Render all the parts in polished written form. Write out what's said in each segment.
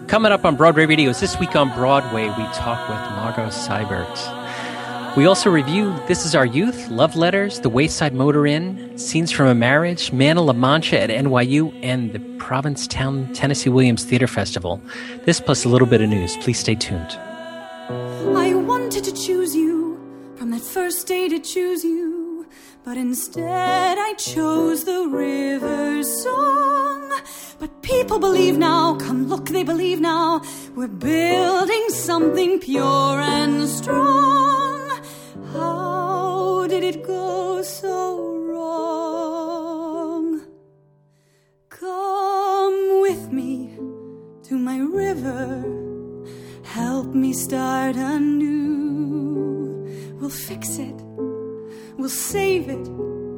Coming up on Broadway Radios this week on Broadway, we talk with Margot Seibert. We also review This Is Our Youth, Love Letters, The Wayside Motor Inn, Scenes from a Marriage, Man of La Mancha at NYU, and the Provincetown Tennessee Williams Theater Festival. This plus a little bit of news. Please stay tuned. I wanted to choose you from that first day to choose you, but instead I chose the river song. But people believe now, come look, they believe now, we're building something pure and strong. How did it go so wrong? Come with me to my river, help me start anew. We'll fix it, we'll save it,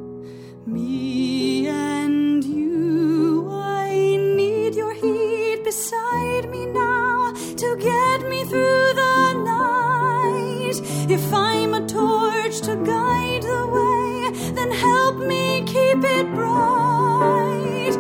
me and you. I need your heat beside me now to get me through the night. If I'm a torch to guide the way, then help me keep it bright.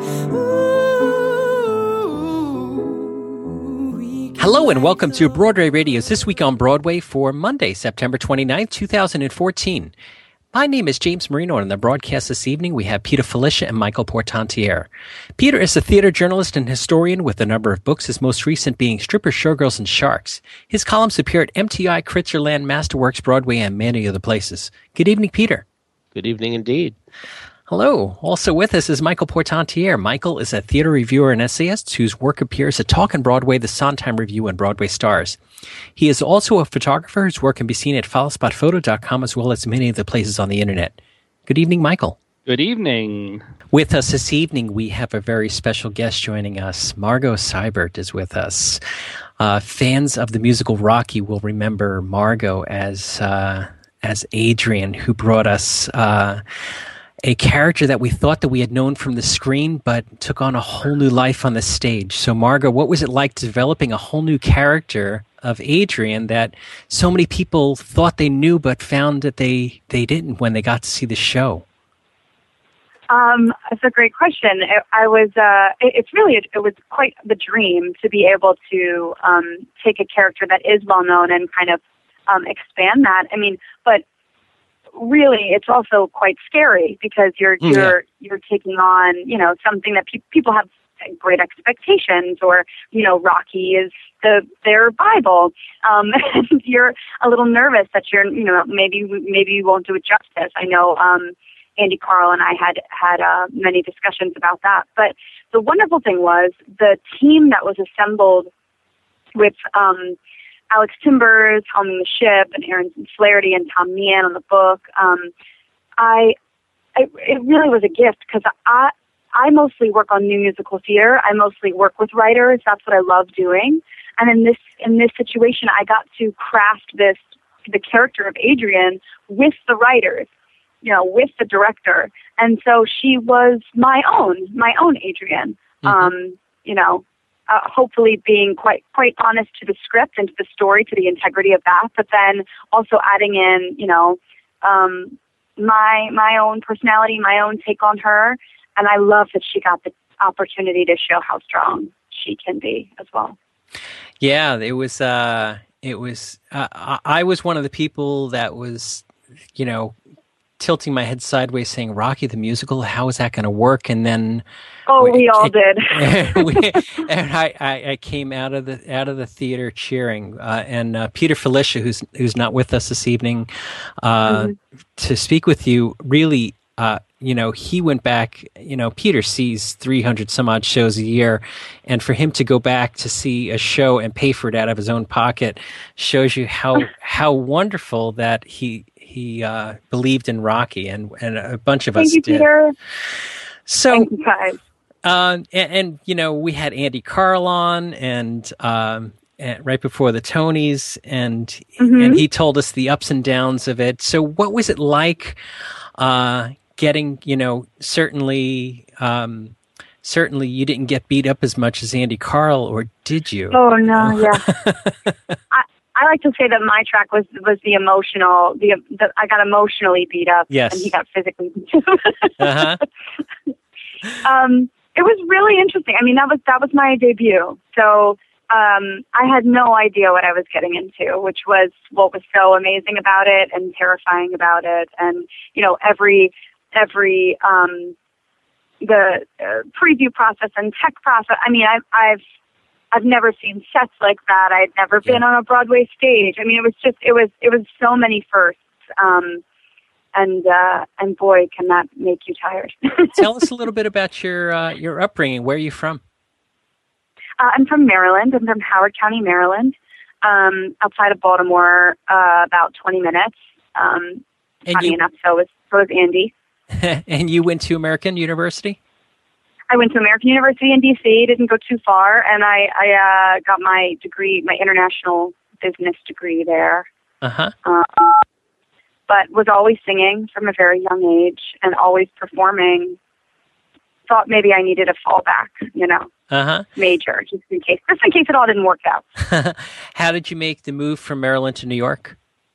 Hello and welcome to Broadway Radios this week on Broadway for Monday, September 29th, 2014. My name is James Marino, and on the broadcast this evening we have Peter Filichia and Michael Portantiere. Peter is a theater journalist and historian with a number of books, his most recent being Strippers, Showgirls, and Sharks. His columns appear at MTI, Kritzerland, Masterworks, Broadway, and many other places. Good evening, Peter. Good evening indeed. Hello. Also with us is Michael Portantiere. Michael is a theater reviewer and essayist whose work appears at Talkin' Broadway, The Sondheim Review, and Broadway Stars. He is also a photographer whose work can be seen at foulspotphoto.com as well as many other places on the internet. Good evening, Michael. Good evening. With us this evening, we have a very special guest joining us. Margot Seibert is with us. Fans of the musical Rocky will remember Margot as Adrian, who brought us a character that we thought that we had known from the screen, but took on a whole new life on the stage. So, Margot, what was it like developing a whole new character of Adrian that so many people thought they knew, but found that they didn't when they got to see the show? That's a great question. It was quite the dream to be able to take a character that is well known and kind of expand that. I mean, but really, it's also quite scary because you're taking on, something that people have great expectations, or, Rocky is their Bible. And you're a little nervous that maybe you won't do it justice. I know, Andy Carl and I had many discussions about that. But the wonderful thing was the team that was assembled with, Alex Timbers helming the ship, and Aaron Flaherty and Tom Meehan on the book. It really was a gift because I mostly work on new musical theater. I mostly work with writers. That's what I love doing. And in this situation, I got to craft the character of Adrian with the writers, with the director. And so she was my own Adrian. Mm-hmm. Hopefully being quite honest to the script and to the story, to the integrity of that, but then also adding in, my own personality, my own take on her. And I love that she got the opportunity to show how strong she can be as well. Yeah, I was one of the people that was, tilting my head sideways saying, Rocky the musical, how is that going to work? And then we all did. And I came out of the theater cheering. And Peter Filichia, who's not with us this evening, to speak with you, really, he went back. Peter sees 300 some odd shows a year, and for him to go back to see a show and pay for it out of his own pocket shows you how wonderful that he believed in Rocky, and a bunch of us did. Peter. So, thank you, guys. And we had Andy Carl on, and right before the Tonys, and he told us the ups and downs of it. So, what was it like getting? Certainly you didn't get beat up as much as Andy Carl, or did you? Oh no, yeah. I like to say that my track was the emotional. I got emotionally beat up, yes, and he got physically beat up. It was really interesting. I mean, that was my debut. So I had no idea what I was getting into, which was what was so amazing about it and terrifying about it. And, you know, the preview process and tech process. I mean, I've never seen sets like that. I'd never been on a Broadway stage. I mean, it was so many firsts. And boy, can that make you tired. Tell us a little bit about your upbringing. Where are you from? I'm from Maryland. I'm from Howard County, Maryland, outside of Baltimore, about 20 minutes. Funny enough, so is Andy. And you went to American University? I went to American University in D.C., didn't go too far, and I got my degree, my international business degree there. Uh-huh. But was always singing from a very young age and always performing. Thought maybe I needed a fallback, you know, major, just in case it all didn't work out. How did you make the move from Maryland to New York?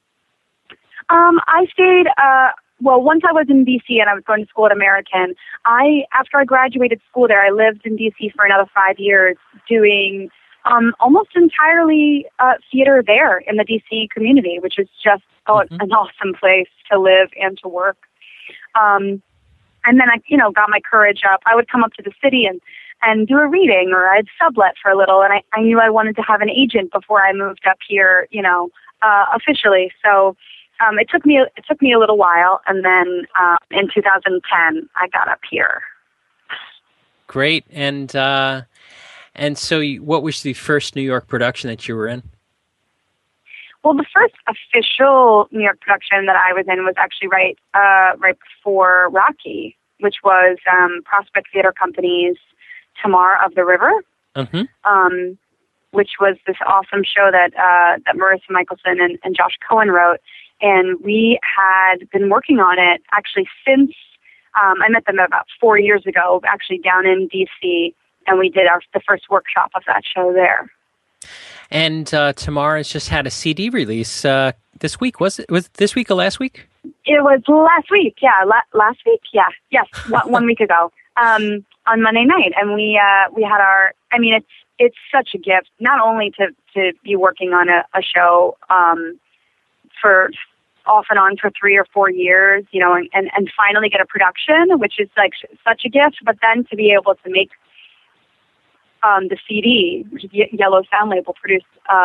I stayed, once I was in D.C. and I was going to school at American, after I graduated school there, I lived in D.C. for another 5 years doing almost entirely theater there in the D.C. community, which is just an awesome place to live and to work. And then I, you know, got my courage up. I would come up to the city and do a reading, or I'd sublet for a little, and I knew I wanted to have an agent before I moved up here, you know, officially. So it took me a little while, and then in 2010 I got up here. Great. And so what was the first New York production that you were in? Well, the first official New York production that I was in was actually right before Rocky, which was Prospect Theater Company's Tamar of the River, which was this awesome show that Marissa Michelson and Josh Cohen wrote. And we had been working on it actually since I met them about 4 years ago, actually down in D.C., and we did the first workshop of that show there. And Tamar has just had a CD release this week. Was it this week or last week? It was last week. Yeah, last week. Yeah, yes, 1 week ago on Monday night, and we had our. I mean, it's such a gift not only to be working on a show for off and on for 3 or 4 years, you know, and finally get a production, which is like such a gift, but then to be able to make the CD, which is Yellow Sound Label produced,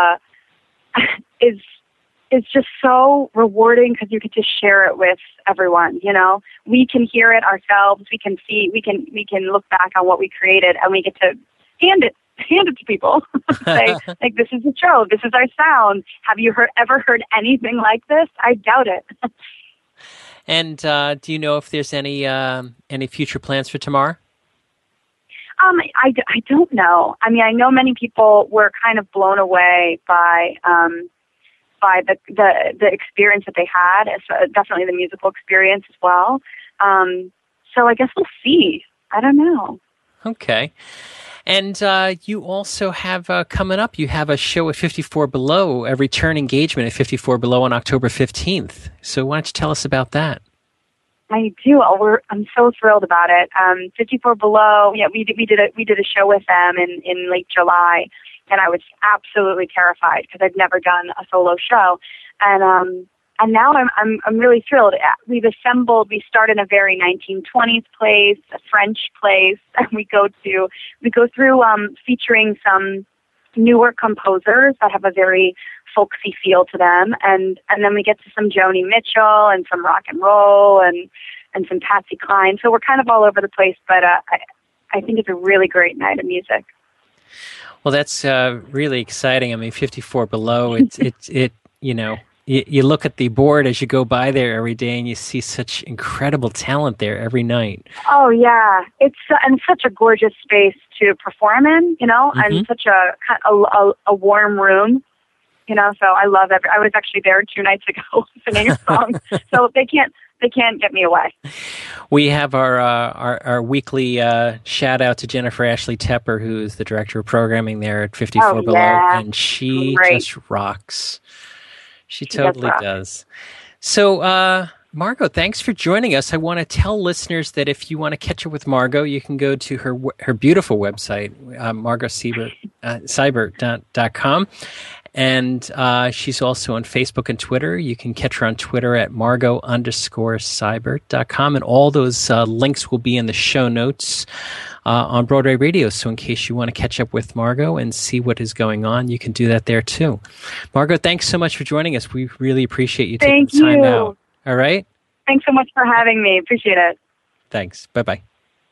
is just so rewarding because you get to share it with everyone. You know, we can hear it ourselves. We can see. We can look back on what we created, and we get to hand it to people. Say, like, this is the show. This is our sound. Have you ever heard anything like this? I doubt it. And do you know if there's any future plans for Tamar? I don't know. I mean, I know many people were kind of blown away by the experience that they had. Definitely the musical experience as well. So I guess we'll see. I don't know. Okay. And you also have coming up, you have a show at 54 Below, a return engagement at 54 Below on October 15th. So why don't you tell us about that? I do. I'm so thrilled about it. 54 Below. Yeah, we did a show with them in late July, and I was absolutely terrified because I'd never done a solo show, and now I'm really thrilled. We start in a very 1920s place, a French place, and we go through featuring some newer composers that have a very folksy feel to them, and then we get to some Joni Mitchell and some rock and roll and some Patsy Cline. So we're kind of all over the place, but I think it's a really great night of music. Well, that's really exciting. I mean, 54 Below. It you know, you look at the board as you go by there every day, and you see such incredible talent there every night. Oh yeah, it's such a gorgeous space to perform in, you know, and such a warm room. You know, so I love it. I was actually there 2 nights ago singing a song, so they can't get me away. We have our weekly shout out to Jennifer Ashley Tepper, who's the director of programming there at 54 Below, and she just rocks. She totally does. So Margot, thanks for joining us. I want to tell listeners that if you want to catch up with Margot, you can go to her beautiful website, margotseibert.com. And she's also on Facebook and Twitter. You can catch her on Twitter at Margot_Seibert.com. And all those links will be in the show notes on Broadway Radio. So in case you want to catch up with Margot and see what is going on, you can do that there too. Margot, thanks so much for joining us. We really appreciate you taking the time out. All right? Thanks so much for having me. Appreciate it. Thanks. Bye-bye.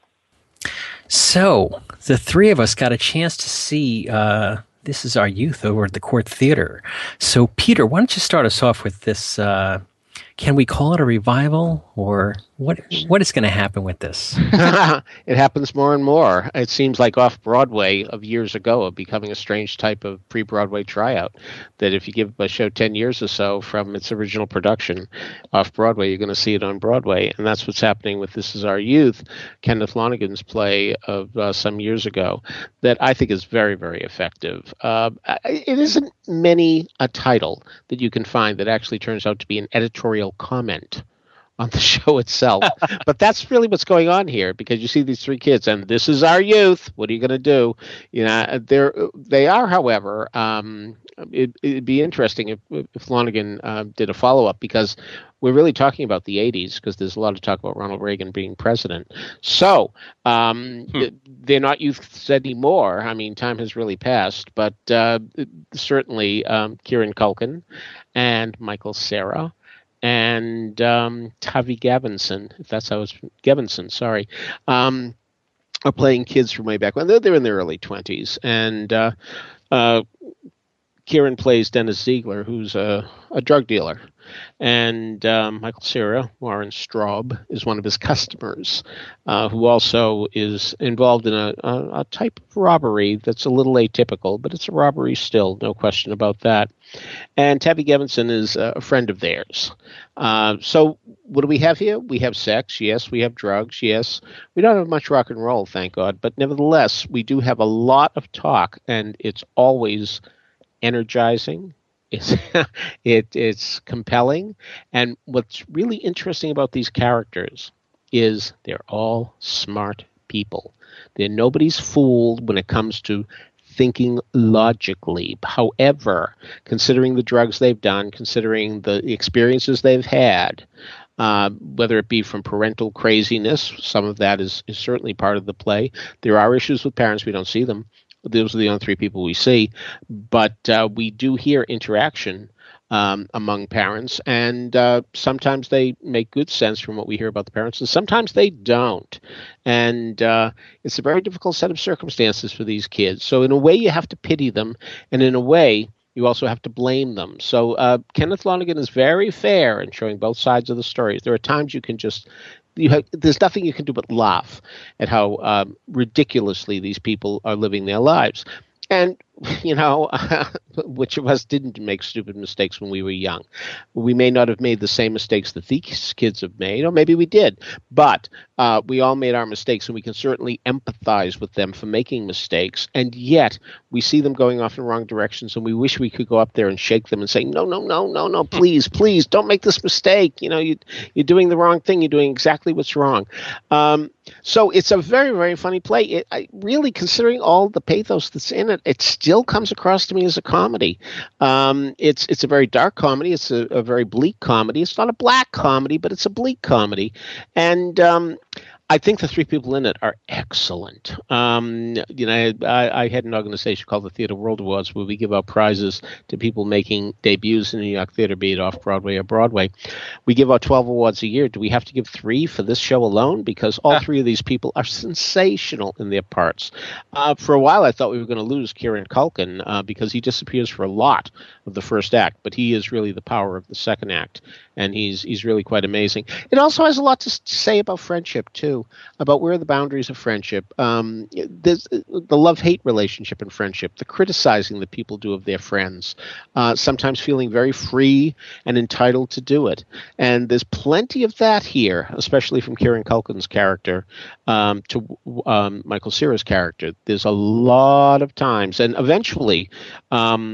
So, the three of us got a chance to see This Is Our Youth over at the Court Theater. So, Peter, why don't you start us off with this, can we call it a revival, or what is going to happen with this? It happens more and more. It seems like Off-Broadway of years ago of becoming a strange type of pre-Broadway tryout, that if you give a show 10 years or so from its original production off-Broadway, you're going to see it on Broadway. And that's what's happening with This Is Our Youth, Kenneth Lonergan's play of some years ago, that I think is very, very effective. It isn't many a title that you can find that actually turns out to be an editorial comment on the show itself. But that's really what's going on here, because you see these three kids, and this is our youth. What are you going to do? You know, they are, however, it'd be interesting if Lonergan did a follow-up, because we're really talking about the 80s, because there's a lot of talk about Ronald Reagan being president. So they're not youths anymore. I mean, time has really passed, but certainly Kieran Culkin and Michael Cera and Tavi Gevinson, if that's how it's Gevinson, sorry, are playing kids from way back when. They're in their early 20s. And Kieran plays Dennis Ziegler, who's a drug dealer. And Michael Cera, Warren Straub, is one of his customers, who also is involved in a type of robbery that's a little atypical, but it's a robbery still, no question about that. And Tavi Gevinson is a friend of theirs. So what do we have here? We have sex, yes. We have drugs, yes. We don't have much rock and roll, thank God. But nevertheless, we do have a lot of talk, and it's always energizing. It's compelling. And what's really interesting about these characters is they're all smart people. They're nobody's fooled when it comes to thinking logically. However, considering the drugs they've done, considering the experiences they've had, whether it be from parental craziness, some of that is certainly part of the play. There are issues with parents. We don't see them. Those are the only three people we see. But we do hear interaction among parents, and sometimes they make good sense from what we hear about the parents, and sometimes they don't. And it's a very difficult set of circumstances for these kids. So in a way, you have to pity them, and in a way, you also have to blame them. So Kenneth Lonergan is very fair in showing both sides of the story. There are times you can just... there's nothing you can do but laugh at how ridiculously these people are living their lives. And, you know, which of us didn't make stupid mistakes when we were young? We may not have made the same mistakes that these kids have made, or maybe we did. But we all made our mistakes, and we can certainly empathize with them for making mistakes. And yet we see them going off in wrong directions, and we wish we could go up there and shake them and say, no, please, don't make this mistake. You know, you're doing the wrong thing. You're doing exactly what's wrong. So it's a very, very funny play. Really, considering all the pathos that's in it, it still comes across to me as a comedy. It's a very dark comedy. It's a very bleak comedy. It's not a black comedy, but it's a bleak comedy. And I think the three people in it are excellent. You know, I had an organization called the Theatre World Awards, where we give out prizes to people making debuts in the New York theater, be it off-Broadway or Broadway. We give out 12 awards a year. Do we have to give 3 for this show alone? Because all 3 of these people are sensational in their parts. For a while, I thought we were going to lose Kieran Culkin because he disappears for a lot of the first act, but he is really the power of the second act, and he's really quite amazing. It also has a lot to say about friendship, too. About where are the boundaries of friendship. There's the love-hate relationship in friendship, the criticizing that people do of their friends, sometimes feeling very free and entitled to do it. And there's plenty of that here, especially from Kieran Culkin's character to Michael Cera's character. There's a lot of times, and eventually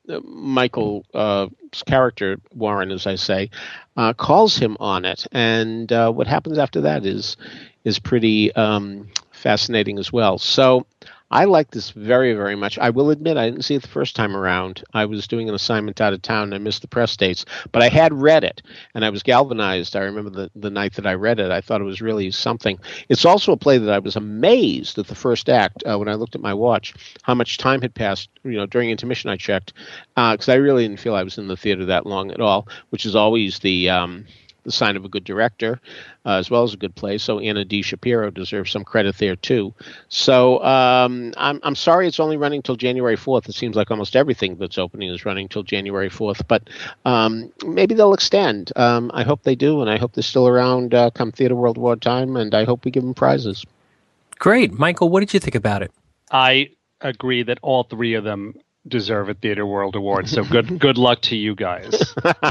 Michael's character, Warren, as I say, calls him on it. And what happens after that is pretty fascinating as well. So I like this very, very much. I will admit I didn't see it the first time around. I was doing an assignment out of town and I missed the press dates, but I had read it and I was galvanized. I remember the night that I read it. I thought it was really something. It's also a play that I was amazed at the first act when I looked at my watch, how much time had passed. During intermission I checked because I really didn't feel I was in the theater that long at all, which is always the sign of a good director, as well as a good play. So Anna D. Shapiro deserves some credit there too. So I'm sorry it's only running till January 4th. It seems like almost everything that's opening is running till January 4th, but maybe they'll extend. I hope they do, and I hope they're still around come Theater World Award time, and I hope we give them prizes. Great. Michael, what did you think about it? I agree that all three of them deserve a Theater World Award. So good luck to you guys.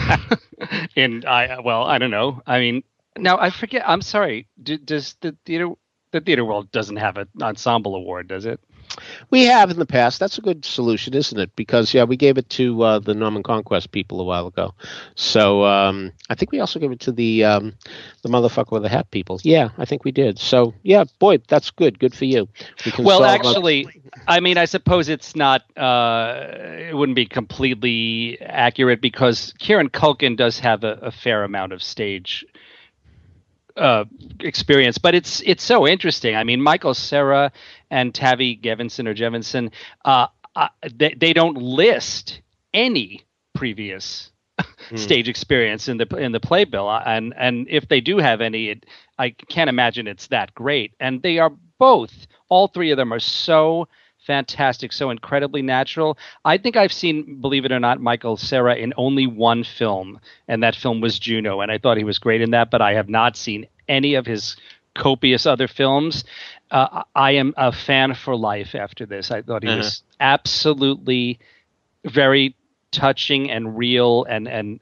And I don't know. I mean, now I forget. I'm sorry. Does the Theater World doesn't have an ensemble award, does it? We have in the past. That's a good solution, isn't it? Because we gave it to the Norman Conquest people a while ago. So I think we also gave it to the motherfucker with the hat people. Yeah, I think we did. So boy, that's good. Good for you. Actually, I mean, I suppose it's not. It wouldn't be completely accurate because Kieran Culkin does have a fair amount of stage experience, but it's so interesting. I mean, Michael Cera and Tavi Gevinson they don't list any previous stage experience in the playbill, and if they do have any, I can't imagine it's that great. And they are all three of them are so fantastic, so incredibly natural. I think I've seen, believe it or not, Michael Cera in only one film, and that film was Juno, and I thought he was great in that, but I have not seen any of his copious other films. I am a fan for life after this. I thought he was absolutely very touching and real and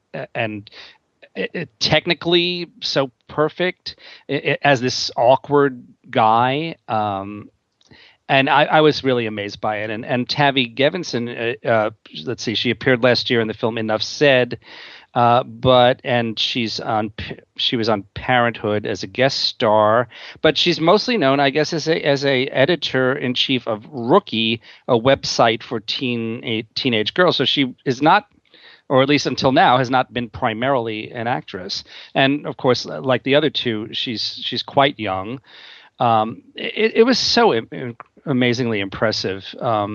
technically so perfect as this awkward guy. And I was really amazed by it. And Tavi Gevinson, let's see, she appeared last year in the film Enough Said, and she was on Parenthood as a guest star, but she's mostly known, I guess, as a editor in chief of Rookie, a website for teenage girls. So she is not, or at least until now, has not been primarily an actress. And of course, like the other two, she's quite young. It was so amazingly impressive.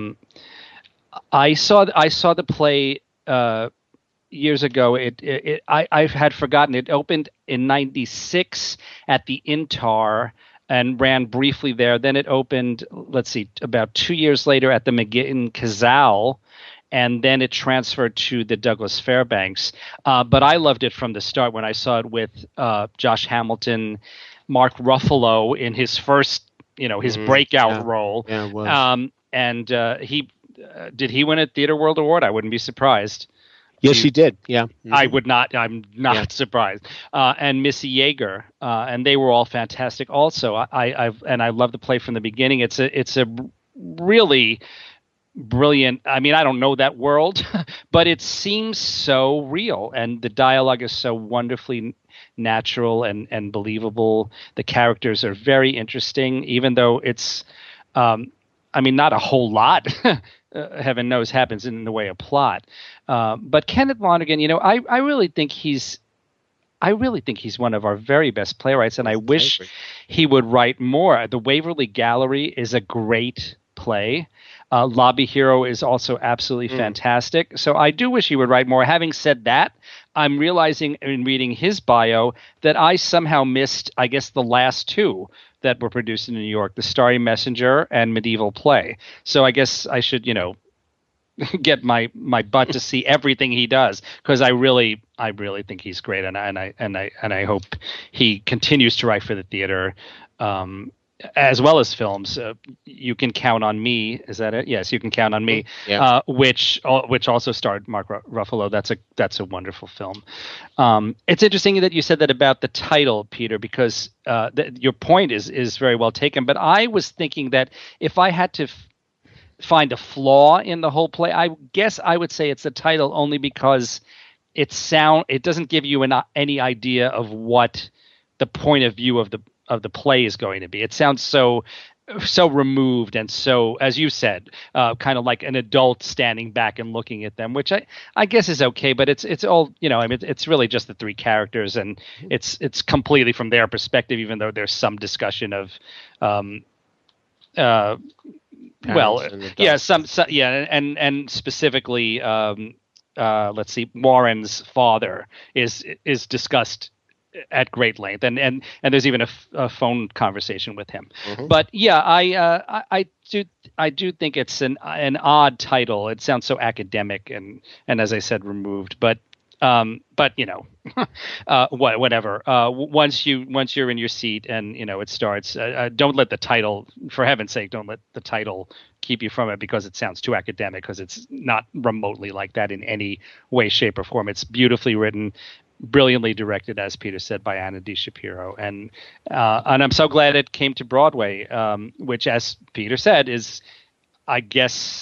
I saw the play years ago. I had forgotten. It opened in '96 at the Intar and ran briefly there. Then it opened, let's see, about 2 years later at the McGinn Kazal, and then it transferred to the Douglas Fairbanks. But I loved it from the start when I saw it with Josh Hamilton, Mark Ruffalo in his first, his breakout role. Yeah, it was. And he win a Theater World Award? I wouldn't be surprised. Yes, he did. Yeah, I would not. I'm not surprised. And Missy Yeager, and they were all fantastic. Also, I love the play from the beginning. It's a really brilliant. I mean, I don't know that world, but it seems so real, and the dialogue is so wonderfully natural and believable. The characters are very interesting, even though it's, not a whole lot. Heaven knows happens in the way of plot. But Kenneth Lonergan, I really think he's one of our very best playwrights, and I wish he would write more. The Waverly Gallery is a great play. Lobby Hero is also absolutely fantastic. So I do wish he would write more. Having said that, I'm realizing in reading his bio that I somehow missed, I guess, the last two that were produced in New York, The Starry Messenger and Medieval Play. So I guess I should, get my butt to see everything he does, because I really think he's great, and I hope he continues to write for the theater. As well as films. You Can Count on Me. Is that it? Yes, You Can Count on Me. Yeah. Which also starred Mark Ruffalo. That's a wonderful film. It's interesting that you said that about the title, Peter, because your point is very well taken. But I was thinking that if I had to find a flaw in the whole play. I guess I would say it's the title only because it doesn't give you any idea of what the point of view of the play is going to be. It sounds so removed and so, as you said, kind of like an adult standing back and looking at them, which I guess is okay, but it's all, I mean, it's really just the three characters, and it's completely from their perspective, even though there's some discussion of and specifically let's see, Warren's father is discussed at great length, and there's even a phone conversation with him. Mm-hmm. But yeah, I do think it's an odd title. It sounds so academic and as I said, removed. But whatever. Once you're in your seat and it starts, don't let the title, for heaven's sake, don't let the title keep you from it because it sounds too academic, because it's not remotely like that in any way, shape, or form. It's beautifully written, brilliantly directed, as Peter said, by Anna D. Shapiro, and I'm so glad it came to Broadway, which, as Peter said, is, I guess,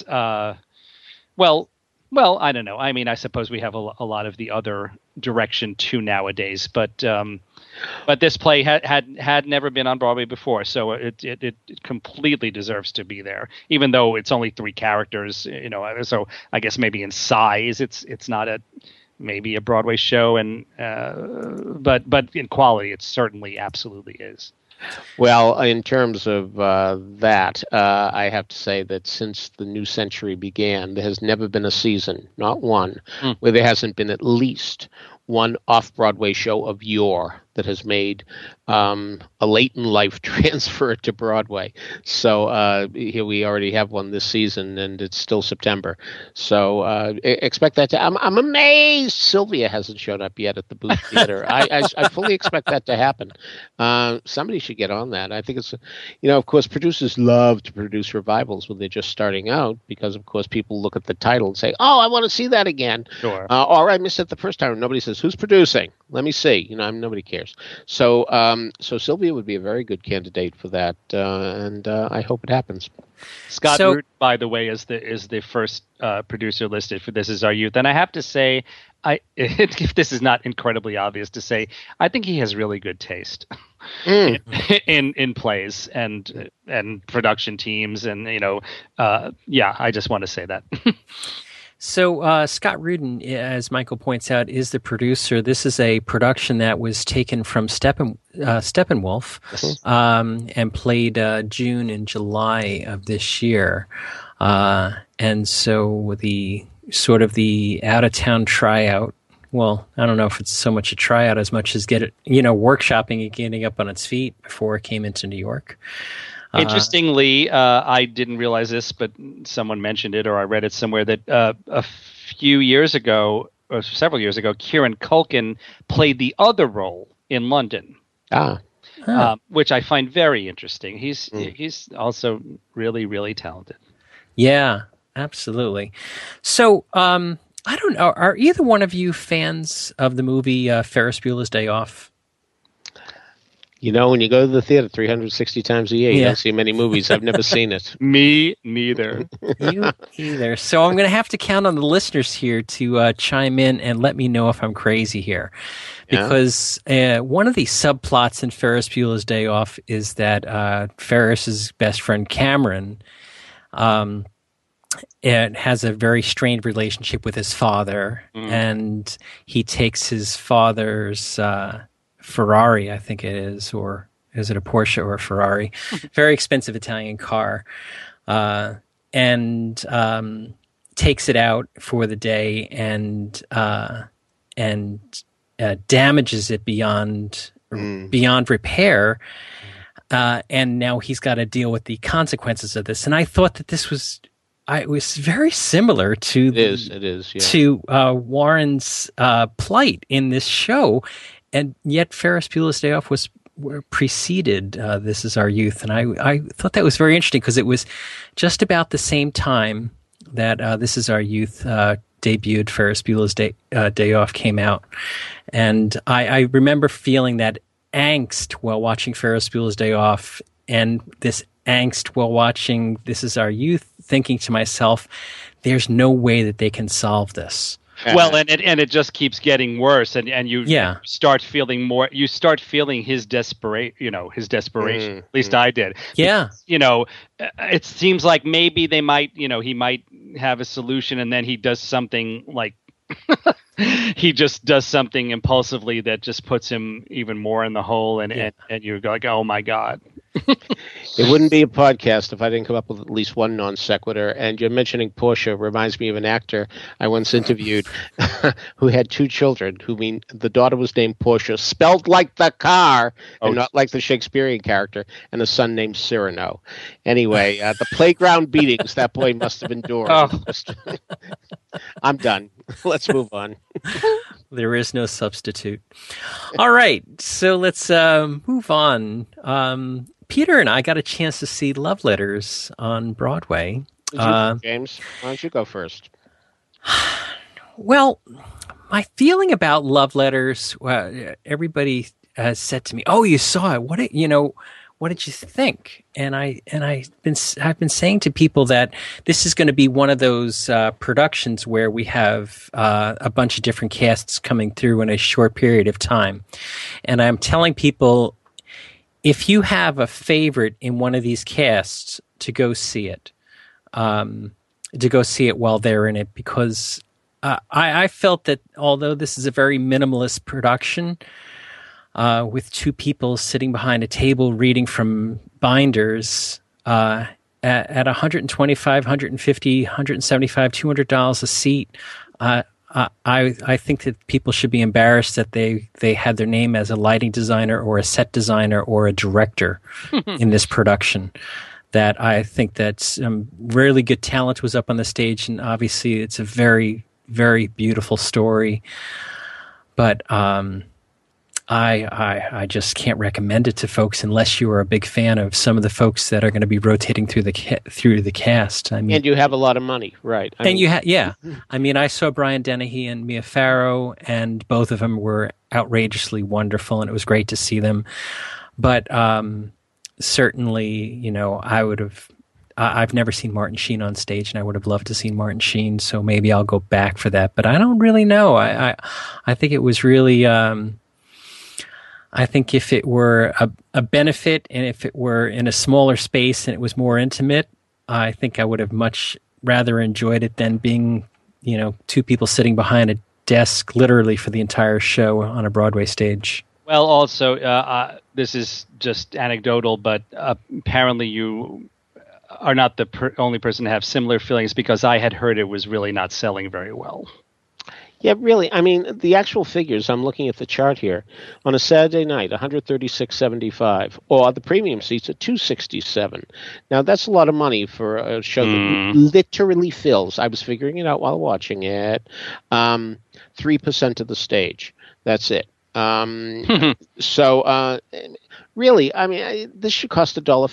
well, I don't know. I mean, I suppose we have a lot of the other direction too nowadays, but this play had never been on Broadway before, so it completely deserves to be there, even though it's only three characters. So I guess maybe in size, it's not maybe a Broadway show, and but in quality, it certainly absolutely is. Well, in terms of that, I have to say that since the new century began, there has never been a season, not one, where there hasn't been at least one off-Broadway show of yore that has made a late-in-life transfer to Broadway. So here we already have one this season, and it's still September. So expect that to... I'm amazed Sylvia hasn't shown up yet at the Booth Theater. I fully expect that to happen. Somebody should get on that. I think it's... of course, producers love to produce revivals when they're just starting out because, of course, people look at the title and say, oh, I want to see that again. Sure. Or I missed it the first time. Nobody says, who's producing? Let me see. Nobody cares. So Sylvia would be a very good candidate for that, and I hope it happens. Scott Root, by the way, is the first producer listed for This Is Our Youth, and I have to say, if this is not incredibly obvious to say, I think he has really good taste in plays and production teams, and I just want to say that. So Scott Rudin, as Michael points out, is the producer. This is a production that was taken from Steppenwolf and played June and July of this year. And so the sort of the out-of-town tryout, well, I don't know if it's so much a tryout as much as workshopping and getting up on its feet before it came into New York. Interestingly, I didn't realize this, but someone mentioned it, or I read it somewhere, that a few years ago, or several years ago, Kieran Culkin played the other role in London, which I find very interesting. He's also really, really talented. Yeah, absolutely. So I don't know, are either one of you fans of the movie Ferris Bueller's Day Off? When you go to the theater 360 times a year, you don't see many movies. I've never seen it. Me neither. You either. So I'm going to have to count on the listeners here to chime in and let me know if I'm crazy here. Because one of the subplots in Ferris Bueller's Day Off is that Ferris's best friend Cameron has a very strained relationship with his father, and he takes his father's... Ferrari, I think it is, or is it a Porsche or a Ferrari? Very expensive Italian car, and takes it out for the day and damages it beyond repair, and now he's got to deal with the consequences of this. And I thought that this was. It was very similar to to Warren's plight in this show. And yet Ferris Bueller's Day Off preceded This Is Our Youth. And I thought that was very interesting because it was just about the same time that This Is Our Youth debuted. Ferris Bueller's Day Off came out. And I remember feeling that angst while watching Ferris Bueller's Day Off, and this angst while watching This Is Our Youth, thinking to myself, there's no way that they can solve this. Well, and it just keeps getting worse, and you start feeling more. You start feeling his desperation. At least I did. Yeah. It seems like maybe they might. He might have a solution, and then he does something like he just does something impulsively that just puts him even more in the hole, and you're like, oh my God. It wouldn't be a podcast if I didn't come up with at least one non sequitur. And you're mentioning Portia reminds me of an actor I once interviewed who had 2 children. The daughter was named Portia, spelled like the car, and not like the Shakespearean character, and a son named Cyrano. Anyway, the playground beatings that boy must have endured. I'm done. Let's move on. There is no substitute. All right, so let's move on. Peter and I got a chance to see Love Letters on Broadway. James, why don't you go first? Well, my feeling about Love Letters, everybody has said to me, "Oh, you saw it? What did you think?" And I've been saying to people that this is going to be one of those productions where we have a bunch of different casts coming through in a short period of time, and I'm telling people, if you have a favorite in one of these casts, to go see it, while they're in it, because I felt that although this is a very minimalist production, with 2 people sitting behind a table reading from binders at $125, $150, $175, $200 a seat, I think that people should be embarrassed that they had their name as a lighting designer or a set designer or a director in this production. That I think that some really good talent was up on the stage, and obviously it's a very, very beautiful story. But I just can't recommend it to folks unless you are a big fan of some of the folks that are going to be rotating through the cast. I mean, and you have a lot of money, right? I mean, I saw Brian Dennehy and Mia Farrow, and both of them were outrageously wonderful, and it was great to see them. But certainly, I would have. I've never seen Martin Sheen on stage, and I would have loved to see Martin Sheen. So maybe I'll go back for that. But I don't really know. I think it was really. I think if it were a benefit, and if it were in a smaller space and it was more intimate, I think I would have much rather enjoyed it than being, 2 people sitting behind a desk literally for the entire show on a Broadway stage. Well, also, this is just anecdotal, but apparently you are not the only person to have similar feelings, because I had heard it was really not selling very well. Yeah, really. I mean, the actual figures, I'm looking at the chart here. On a Saturday night, $136.75, or the premium seats at $267. Now, that's a lot of money for a show that literally fills. I was figuring it out while watching it. 3% of the stage. That's it. So, really, I mean, this should cost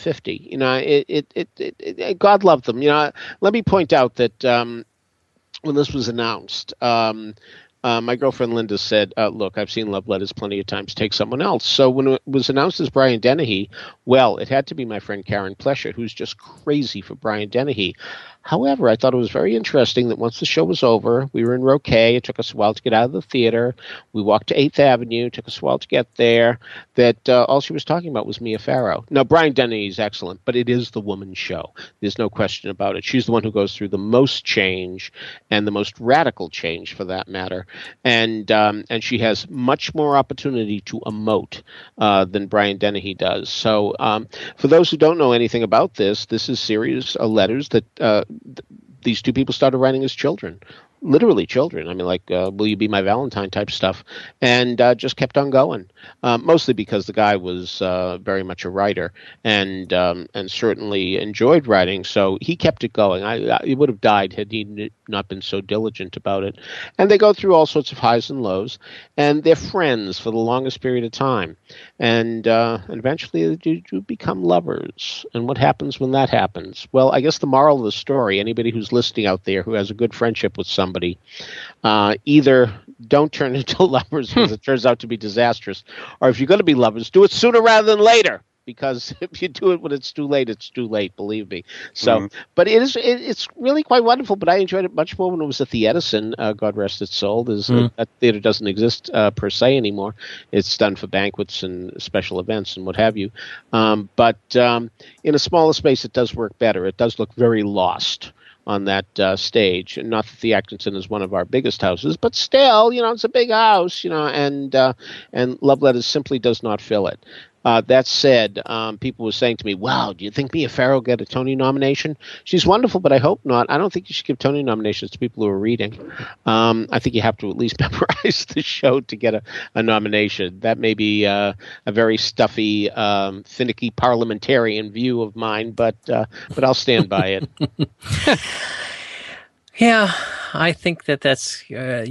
$1.50. God love them. Let me point out that. When this was announced, my girlfriend Linda said, look, I've seen Love Letters plenty of times. Take someone else. So when it was announced as Brian Dennehy, well, it had to be my friend Karen Plesher, who's just crazy for Brian Dennehy. However, I thought it was very interesting that once the show was over, we were in row K. It took us a while to get out of the theater. We walked to 8th Avenue. It took us a while to get there. That all she was talking about was Mia Farrow. Now, Brian Dennehy is excellent, but it is the woman's show. There's no question about it. She's the one who goes through the most change, and the most radical change for that matter. And she has much more opportunity to emote than Brian Dennehy does. So for those who don't know anything about this is series of letters that these 2 people started writing as children. Literally children. I mean, like, will you be my Valentine type stuff. And just kept on going. Mostly because the guy was very much a writer and certainly enjoyed writing. So he kept it going. He would have died had he not been so diligent about it. And they go through all sorts of highs and lows. And they're friends for the longest period of time. And eventually they do become lovers. And what happens when that happens? Well, I guess the moral of the story, anybody who's listening out there who has a good friendship with somebody, either don't turn into lovers because it turns out to be disastrous, or if you're going to be lovers, do it sooner rather than later. because if you do it when it's too late, it's too late. Believe me. So, but it's really quite wonderful. But I enjoyed it much more when it was at the Edison. God rest its soul. That theater doesn't exist per se anymore. It's done for banquets and special events and what have you. But in a smaller space, it does work better. It does look very lost on that stage. And not that the Atkinson is one of our biggest houses, but still, it's a big house, and Love Letters simply does not fill it. That said, people were saying to me, wow, do you think Mia Farrow get a Tony nomination? She's wonderful, but I hope not. I don't think you should give Tony nominations to people who are reading. I think you have to at least memorize the show to get a nomination. That may be a very stuffy, finicky parliamentarian view of mine, but I'll stand by it. Yeah, I think that's, that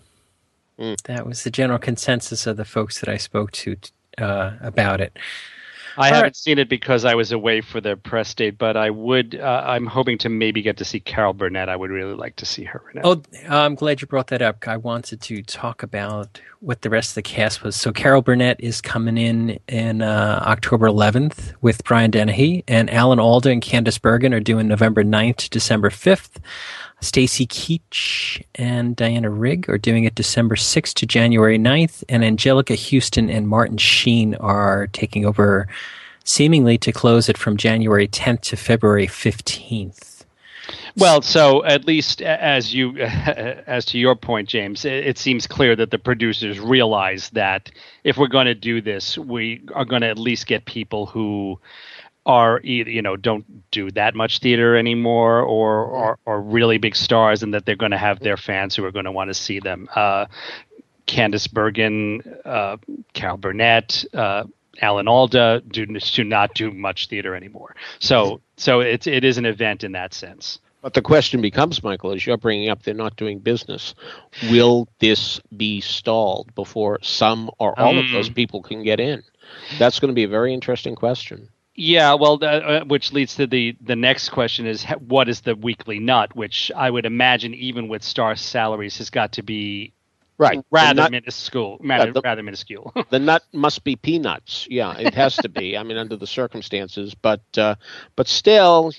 was the general consensus of the folks that I spoke to about it. I haven't seen it because I was away for the press date, but I would. I'm hoping to maybe get to see Carol Burnett. I would really like to see her in it. Oh, I'm glad you brought that up. I wanted to talk about what the rest of the cast was. So Carol Burnett is coming in October 11th with Brian Dennehy, and Alan Alda and Candice Bergen are doing November 9th to December 5th. Stacy Keach and Diana Rigg are doing it December 6th to January 9th, and Angelica Houston and Martin Sheen are taking over seemingly to close it from January 10th to February 15th. Well, so at least as to your point, James, it seems clear that the producers realize that if we're going to do this, we are going to at least get people who are either, don't do that much theater anymore or really big stars, and that they're going to have their fans who are going to want to see them. Candice Bergen, Carol Burnett, Alan Alda do not do much theater anymore. So it is an event in that sense. But the question becomes, Michael, as you're bringing up, they're not doing business. Will this be stalled before some or all of those people can get in? That's going to be a very interesting question. Yeah, well, which leads to the next question is, what is the weekly nut, which I would imagine even with star salaries has got to be rather minuscule. The nut must be peanuts. Yeah, it has to be. I mean, under the circumstances, but still,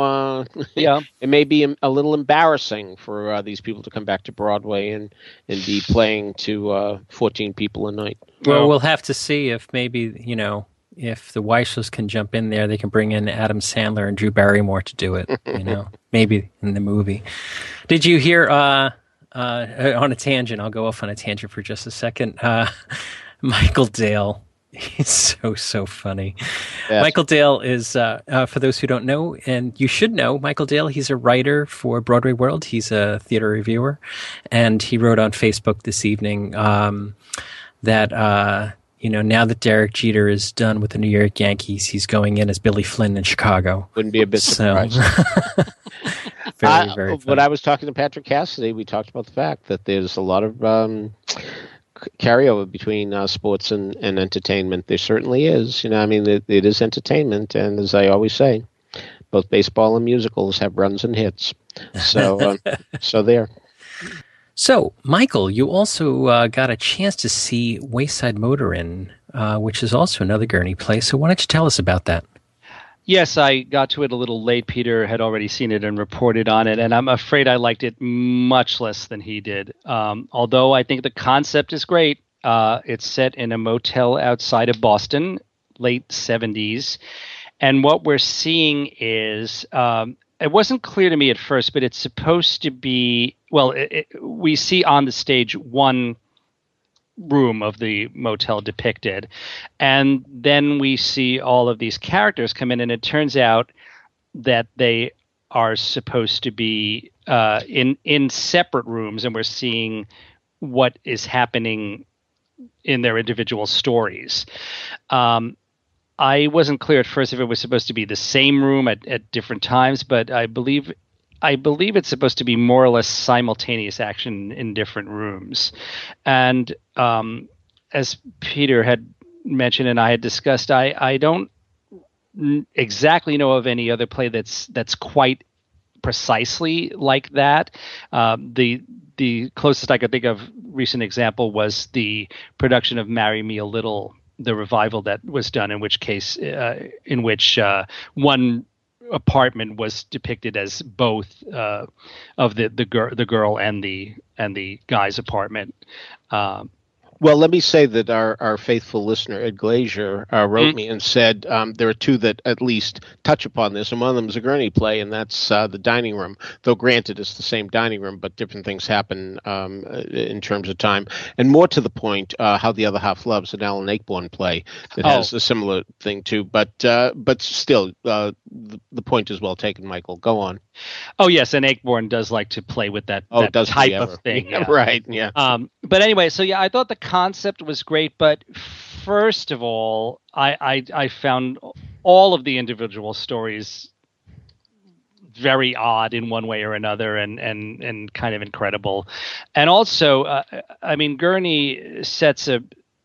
it may be a little embarrassing for these people to come back to Broadway and be playing to 14 people a night. Well, we'll have to see if maybe, if the Weisslers can jump in there, they can bring in Adam Sandler and Drew Barrymore to do it, maybe in the movie. Did you hear, on a tangent, I'll go off on a tangent for just a second, Michael Dale, he's so funny. Yes. Michael Dale is, for those who don't know, and you should know, Michael Dale, he's a writer for Broadway World. He's a theater reviewer, and he wrote on Facebook this evening that now that Derek Jeter is done with the New York Yankees, he's going in as Billy Flynn in Chicago. Wouldn't be a bit surprised. Very, very funny. When I was talking to Patrick Cassidy, we talked about the fact that there's a lot of carryover between sports and entertainment. There certainly is. It is entertainment, and as I always say, both baseball and musicals have runs and hits. So, so there. So, Michael, you also got a chance to see Wayside Motorin, which is also another Gurney play. So why don't you tell us about that? Yes, I got to it a little late. Peter had already seen it and reported on it, and I'm afraid I liked it much less than he did. Although I think the concept is great. It's set in a motel outside of Boston, late 70s. And what we're seeing is it wasn't clear to me at first, but it's supposed to be, we see on the stage one room of the motel depicted, and then we see all of these characters come in, and it turns out that they are supposed to be in separate rooms, and we're seeing what is happening in their individual stories. I wasn't clear at first if it was supposed to be the same room at different times, but I believe it's supposed to be more or less simultaneous action in different rooms. And as Peter had mentioned and I had discussed, I don't exactly know of any other play that's quite precisely like that. The closest I could think of recent example was the production of Marry Me a Little the revival that was done, in which case, in which one apartment was depicted as both of the girl and the guy's apartment. Well, let me say that our faithful listener, Ed Glazier, wrote me and said there are two that at least touch upon this, and one of them is a Gurney play, and that's the dining room. Though, granted, it's the same dining room, but different things happen in terms of time. And more to the point, How the Other Half Loves, an Alan Ayckbourn play that has a similar thing, too. But still, the point is well taken, Michael. Go on. Oh, yes, and Ayckbourn does like to play with that type of thing. Yeah. Right, yeah. But anyway, so yeah, I thought the concept was great, but first of all, I found all of the individual stories very odd in one way or another, and kind of incredible. And also, I mean, Gurney sets a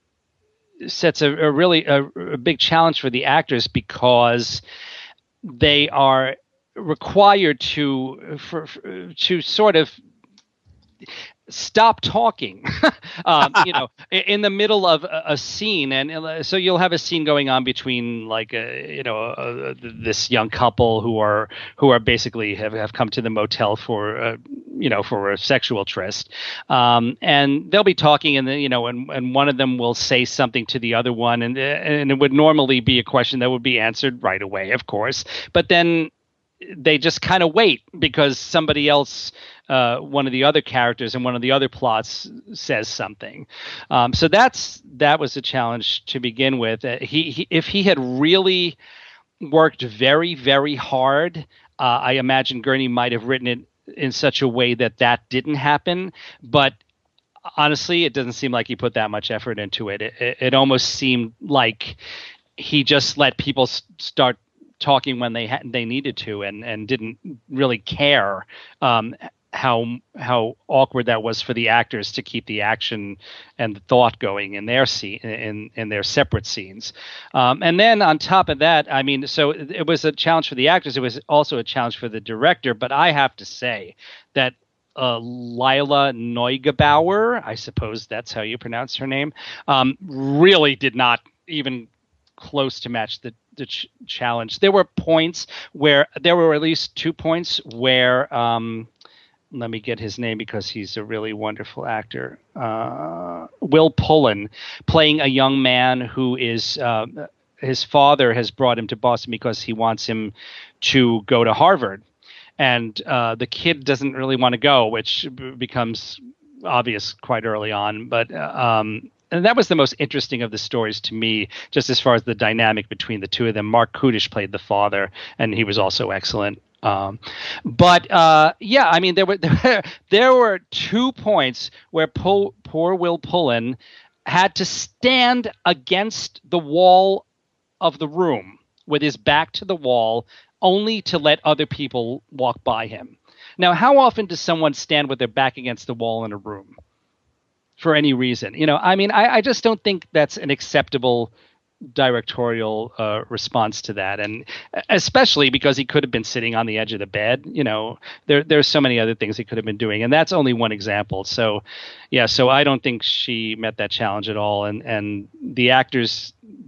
really big challenge for the actors, because they are required to sort of stop talking, in the middle of a scene. And so you'll have a scene going on between this young couple who are basically have come to the motel for a sexual tryst. And they'll be talking, and then, and one of them will say something to the other one, and it would normally be a question that would be answered right away, of course. But then they just kind of wait, because somebody else, one of the other characters in one of the other plots, says something. So that was a challenge to begin with. If he had really worked very, very hard, I imagine Gurney might have written it in such a way that didn't happen. But honestly, it doesn't seem like he put that much effort into it. It almost seemed like he just let people start talking when they needed to, and didn't really care how awkward that was for the actors to keep the action and the thought going in their scene, in their separate scenes. And then on top of that, I mean, so it was a challenge for the actors. It was also a challenge for the director. But I have to say that Lila Neugebauer, I suppose that's how you pronounce her name, really did not even close to match the challenge. There were at least 2 points where, let me get his name because he's a really wonderful actor. Will Pullen, playing a young man who is, his father has brought him to Boston because he wants him to go to Harvard. And the kid doesn't really want to go, which becomes obvious quite early on. But and that was the most interesting of the stories to me, just as far as the dynamic between the two of them. Mark Kudish played the father, and he was also excellent. But I mean, there were 2 points where poor Will Pullen had to stand against the wall of the room with his back to the wall, only to let other people walk by him. Now, how often does someone stand with their back against the wall in a room for any reason? I mean, I just don't think that's an acceptable directorial response to that, and especially because he could have been sitting on the edge of the bed. There's so many other things he could have been doing, and that's only one example. So I don't think she met that challenge at all, and the actors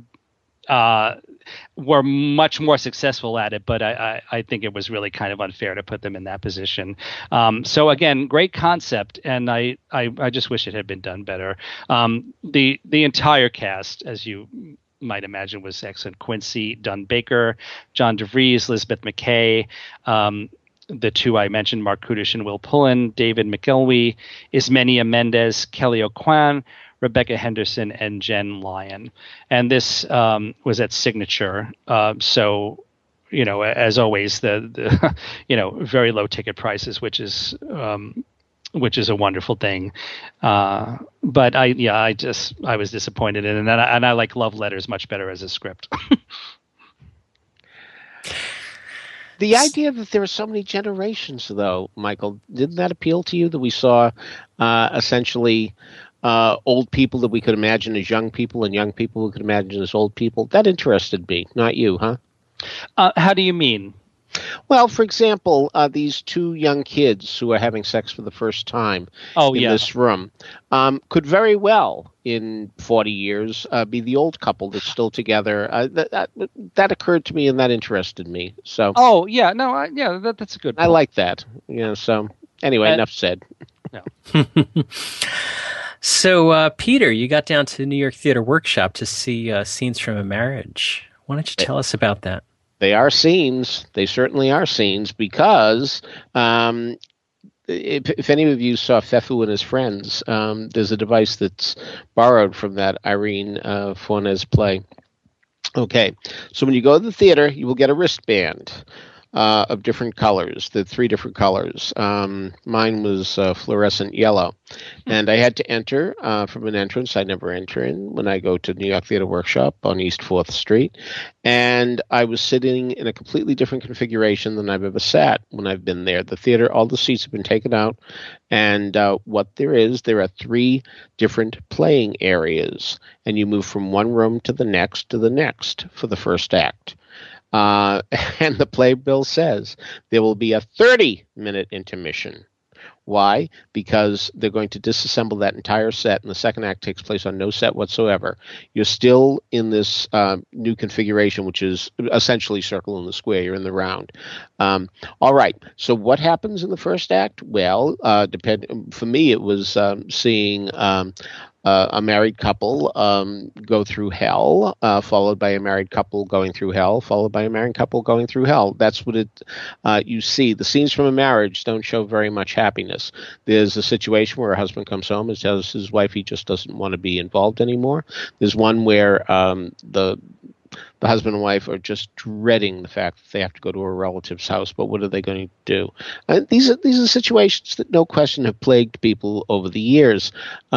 were much more successful at it, but I think it was really kind of unfair to put them in that position. So again, great concept, and I just wish it had been done better. The entire cast, as you might imagine, was excellent. Quincy Dunn Baker, John DeVries, Elizabeth McKay, the two I mentioned, Mark Kudish and Will Pullen, David McElwee, Ismenia Mendez, Kelly O'Quan, Rebecca Henderson, and Jen Lyon. And this was at Signature. So, as always, the very low ticket prices, which is a wonderful thing. But I was disappointed in it, and I like Love Letters much better as a script. The idea that there are so many generations, though, Michael, didn't that appeal to you, that we saw essentially old people that we could imagine as young people and young people we could imagine as old people? That interested me, not you, huh? How do you mean? Well, for example, these two young kids who are having sex for the first time in this room could very well, in 40 years, be the old couple that's still together. That occurred to me, and that interested me. So. Oh yeah, no, that's a good point. I like that. So anyway, enough said. No. So, Peter, you got down to the New York Theater Workshop to see Scenes from a Marriage. Why don't you tell us about that? They are scenes. They certainly are scenes because if any of you saw Fefu and His Friends, there's a device that's borrowed from that Irene Fornes play. Okay, so when you go to the theater, you will get a wristband of different colors, the 3 different colors. Mine was fluorescent yellow. And I had to enter from an entrance I never enter in when I go to New York Theater Workshop on East 4th Street. And I was sitting in a completely different configuration than I've ever sat when I've been there. The theater, all the seats have been taken out. And what there are 3 different playing areas. And you move from one room to the next for the first act. And the playbill says there will be a 30-minute intermission. Why? Because they're going to disassemble that entire set, and the second act takes place on no set whatsoever. You're still in this new configuration, which is essentially circle in the square. You're in the round. All right. So what happens in the first act? Well, for me, it was seeing a married couple go through hell, followed by a married couple going through hell, followed by a married couple going through hell. That's what you see. The scenes from a marriage don't show very much happiness. There's a situation where a husband comes home and tells his wife he just doesn't want to be involved anymore. There's one where the husband and wife are just dreading the fact that they have to go to a relative's house, but what are they going to do? And these are situations that no question have plagued people over the years.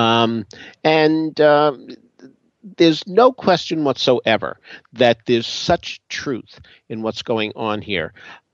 There's no question whatsoever that there's such truth in what's going on here.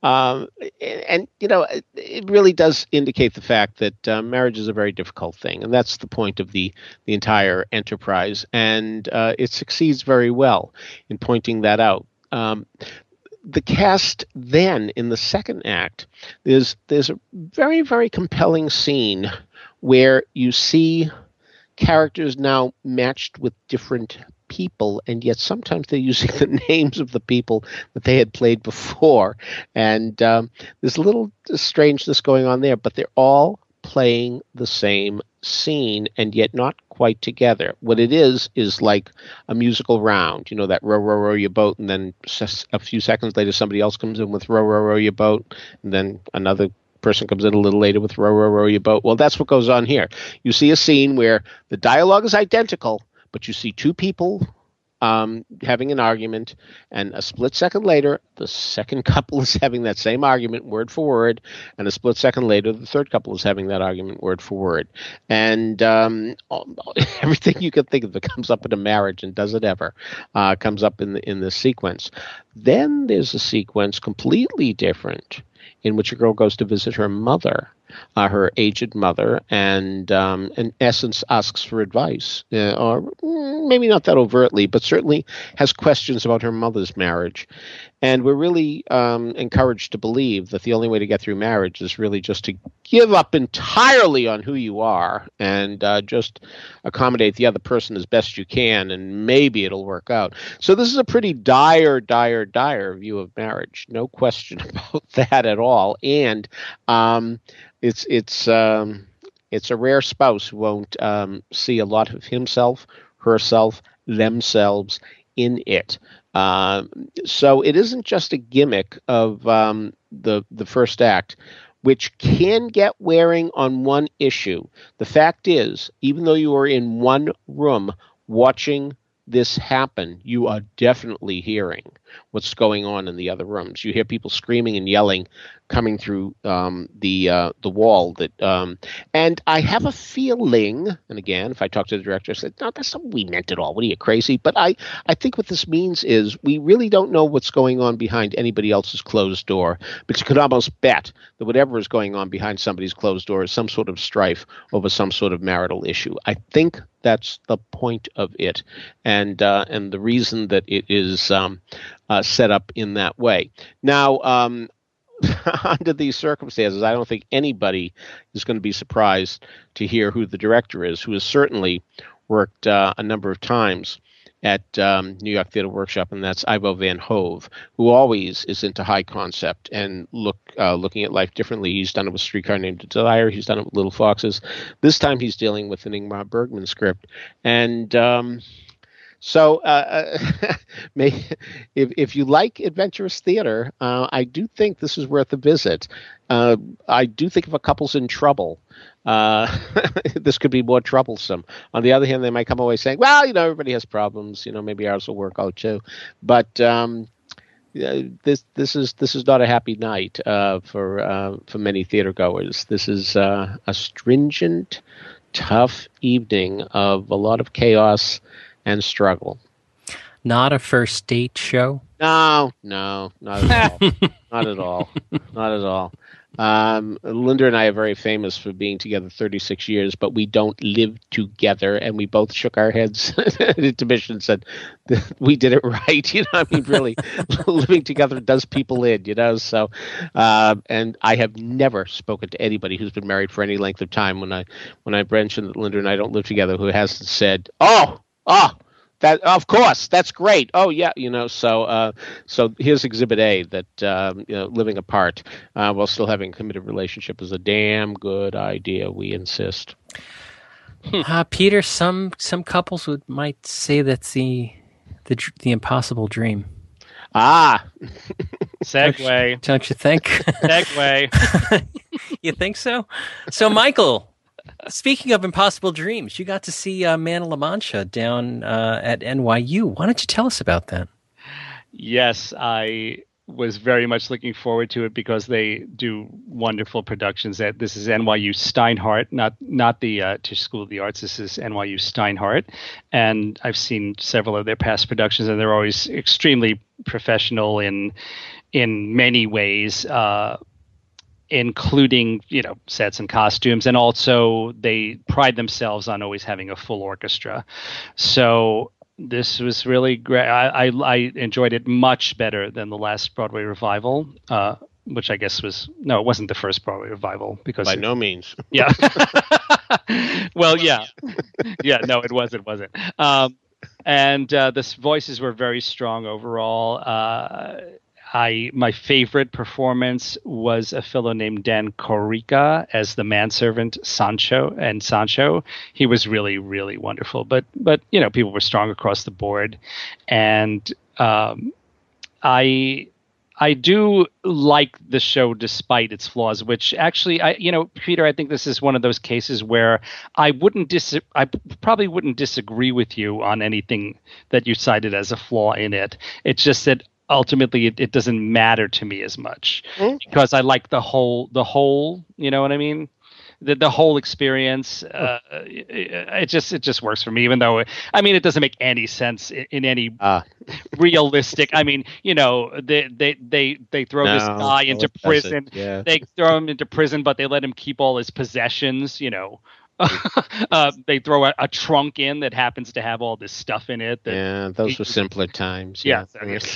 It really does indicate the fact that marriage is a very difficult thing, and that's the point of the entire enterprise, and it succeeds very well in pointing that out. The cast then, in the second act, there's a very, very compelling scene where you see characters now matched with different people, and yet sometimes they're using the names of the people that they had played before. And there's a little strangeness going on there, but they're all playing the same scene and yet not quite together. What it is like a musical round, that row, row, row your boat, and then a few seconds later somebody else comes in with row, row, row your boat, and then another person comes in a little later with row, row, row your boat. Well, that's what goes on here. You see a scene where the dialogue is identical, but you see 2 people having an argument, and a split second later, the second couple is having that same argument word for word, and a split second later, the third couple is having that argument word for word. And everything you could think of that comes up in a marriage, and does it ever, comes up in this sequence. Then there's a sequence completely different in which a girl goes to visit her mother, her aged mother, and in essence asks for advice, or maybe not that overtly, but certainly has questions about her mother's marriage. And we're really encouraged to believe that the only way to get through marriage is really just to give up entirely on who you are and just accommodate the other person as best you can, and maybe it'll work out. So this is a pretty dire view of marriage. No question about that at all. And it's a rare spouse who won't see a lot of himself, herself, themselves in it. So it isn't just a gimmick of the first act, which can get wearing on one issue. The fact is, even though you are in one room watching this happen, you are definitely hearing what's going on in the other rooms. You hear people screaming and yelling coming through the wall. And I have a feeling, and again, if I talk to the director, I said, no, that's not what we meant at all. What are you, crazy? But I think what this means is we really don't know what's going on behind anybody else's closed door, but you could almost bet that whatever is going on behind somebody's closed door is some sort of strife over some sort of marital issue. I think that's the point of it, and the reason that it is set up in that way. Now, under these circumstances, I don't think anybody is going to be surprised to hear who the director is, who has certainly worked a number of times at New York Theater Workshop, and that's Ivo Van Hove, who always is into high concept and looking at life differently. He's done it with Streetcar Named Desire. He's done it with Little Foxes. This time he's dealing with an Ingmar Bergman script. And so if you like adventurous theater, I do think this is worth a visit. I do think if a couple's in trouble, this could be more troublesome. On the other hand, they might come away saying, well, everybody has problems. Maybe ours will work out too. But this is not a happy night for many theater goers. This is a stringent, tough evening of a lot of chaos and struggle. Not a first date show? No, not at all. Not at all. Not at all. Linda and I are very famous for being together 36 years, but we don't live together. And we both shook our heads at intermission and said, we did it right. Really, living together does people in, So, and I have never spoken to anybody who's been married for any length of time when I mentioned that Linda and I don't live together who hasn't said, oh, that, of course, that's great. Oh yeah, So here's Exhibit A that living apart while still having a committed relationship is a damn good idea. We insist. Peter, some couples might say that's the impossible dream. Segue. Don't you think? Segue. You think so? So, Michael. Speaking of impossible dreams, you got to see Man of La Mancha down at NYU. Why don't you tell us about that? Yes, I was very much looking forward to it because they do wonderful productions. This is NYU Steinhardt, not the Tisch School of the Arts. This is NYU Steinhardt, and I've seen several of their past productions, and they're always extremely professional in many ways. Including, sets and costumes. And also they pride themselves on always having a full orchestra. So this was really great. I enjoyed it much better than the last Broadway revival, which I guess it wasn't the first Broadway revival. Because by no means. Yeah. Well, yeah. Yeah, no, it wasn't. And the voices were very strong overall. My favorite performance was a fellow named Dan Corica as the manservant Sancho. He was really, really wonderful. But people were strong across the board, and I do like the show despite its flaws. Which actually, Peter, I think this is one of those cases where I probably wouldn't disagree with you on anything that you cited as a flaw in it. It's just that ultimately it doesn't matter to me as much because I like the whole, you know what I mean? The whole experience, it just works for me, even though, it doesn't make any sense in any realistic, they throw this guy into prison. Yeah. They throw him into prison, but they let him keep all his possessions, they throw a trunk in that happens to have all this stuff in it. Those were simpler times. Yeah.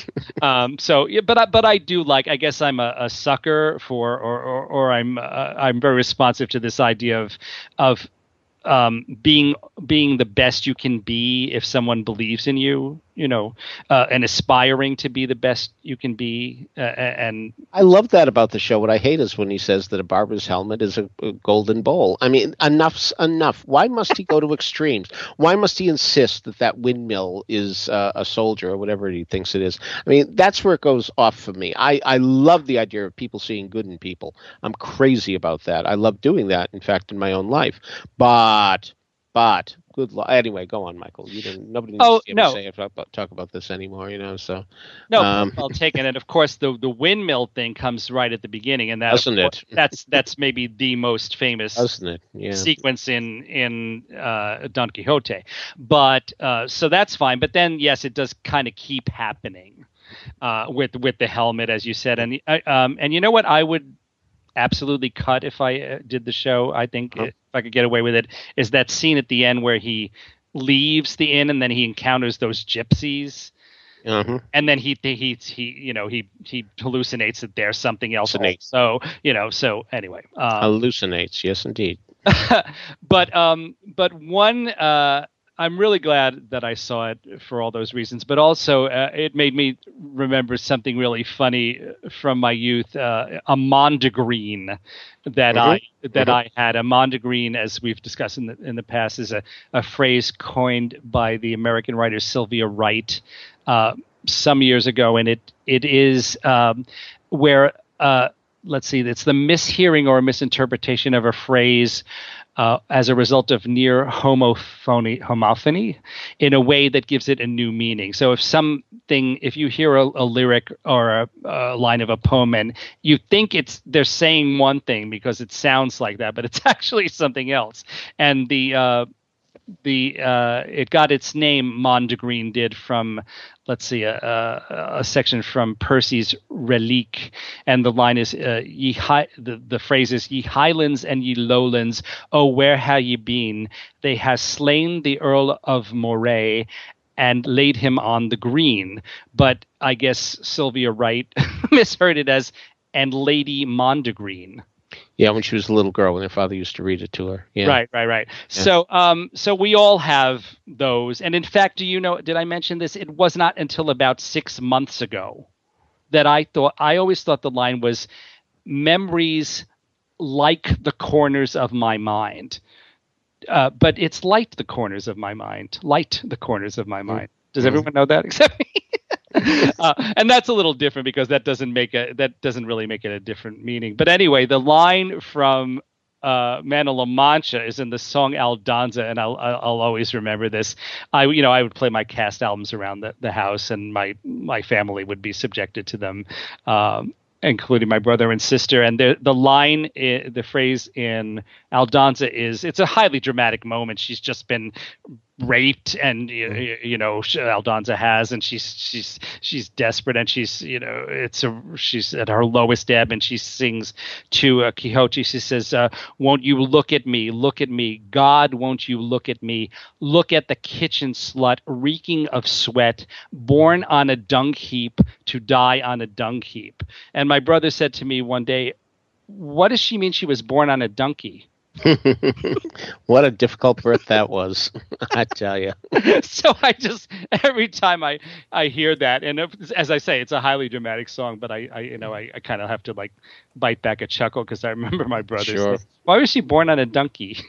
But I do like. I guess I'm a sucker for, or I'm very responsive to this idea of being the best you can be if someone believes in you, and aspiring to be the best you can be. And I love that about the show. What I hate is when he says that a barber's helmet is a golden bowl. Enough's enough. Why must he go to extremes? Why must he insist that windmill is a soldier or whatever he thinks it is? That's where it goes off for me. I love the idea of people seeing good in people. I'm crazy about that. I love doing that, in fact, in my own life. But good luck. Anyway, go on, Michael. Nobody needs to say talk about this anymore. So no, I'll take it. And of course, the windmill thing comes right at the beginning, and that's maybe the most famous sequence in Don Quixote. But so that's fine. But then, yes, it does kind of keep happening with the helmet, as you said, and you know what I would absolutely cut if I did the show. I think if I could get away with it, is that scene at the end where he leaves the inn and then he encounters those gypsies And then he hallucinates that there's something else. So anyway, hallucinates. Yes, indeed. But one, I'm really glad that I saw it for all those reasons. But also, it made me remember something really funny from my youth. A mondegreen that I had. A mondegreen, as we've discussed in the past, is a phrase coined by the American writer Sylvia Wright some years ago, and it is where let's see, it's the mishearing or misinterpretation of a phrase as a result of near homophony in a way that gives it a new meaning. So if you hear a lyric or a line of a poem and you think they're saying one thing because it sounds like that, but it's actually something else. And it got its name, mondegreen did, from, let's see, a section from Percy's Relique, and the line is the phrase is, "Ye highlands and ye lowlands, oh where ha ye been? They has slain the Earl of Moray and laid him on the green." But I guess Sylvia Wright misheard it as "and Lady Mondegreen." Yeah, when she was a little girl, when her father used to read it to her. Yeah. Right. Yeah. So we all have those. And in fact, did I mention this? It was not until about 6 months ago that I always thought the line was memories like the corners of my mind. But it's light the corners of my mind. Light the corners of my mind. Does everyone know that except me? And that's a little different because that doesn't really make it a different meaning. But anyway, the line from Man of La Mancha is in the song Aldonza, and I'll always remember this. I would play my cast albums around the house, and my family would be subjected to them, including my brother and sister. And the line, the phrase in Aldonza is, it's a highly dramatic moment. She's just been raped, and Aldonza has, and she's desperate, and she's at her lowest ebb, and she sings to Quixote. She says, "Won't you look at me, God? Won't you look at me? Look at the kitchen slut, reeking of sweat, born on a dung heap to die on a dung heap." And my brother said to me one day, "What does she mean she was born on a donkey?" What a difficult birth that was, I tell you. So every time I hear that, and as I say, it's a highly dramatic song, but I kind of have to like bite back a chuckle because I remember my brother saying, "Why was she born on a donkey?"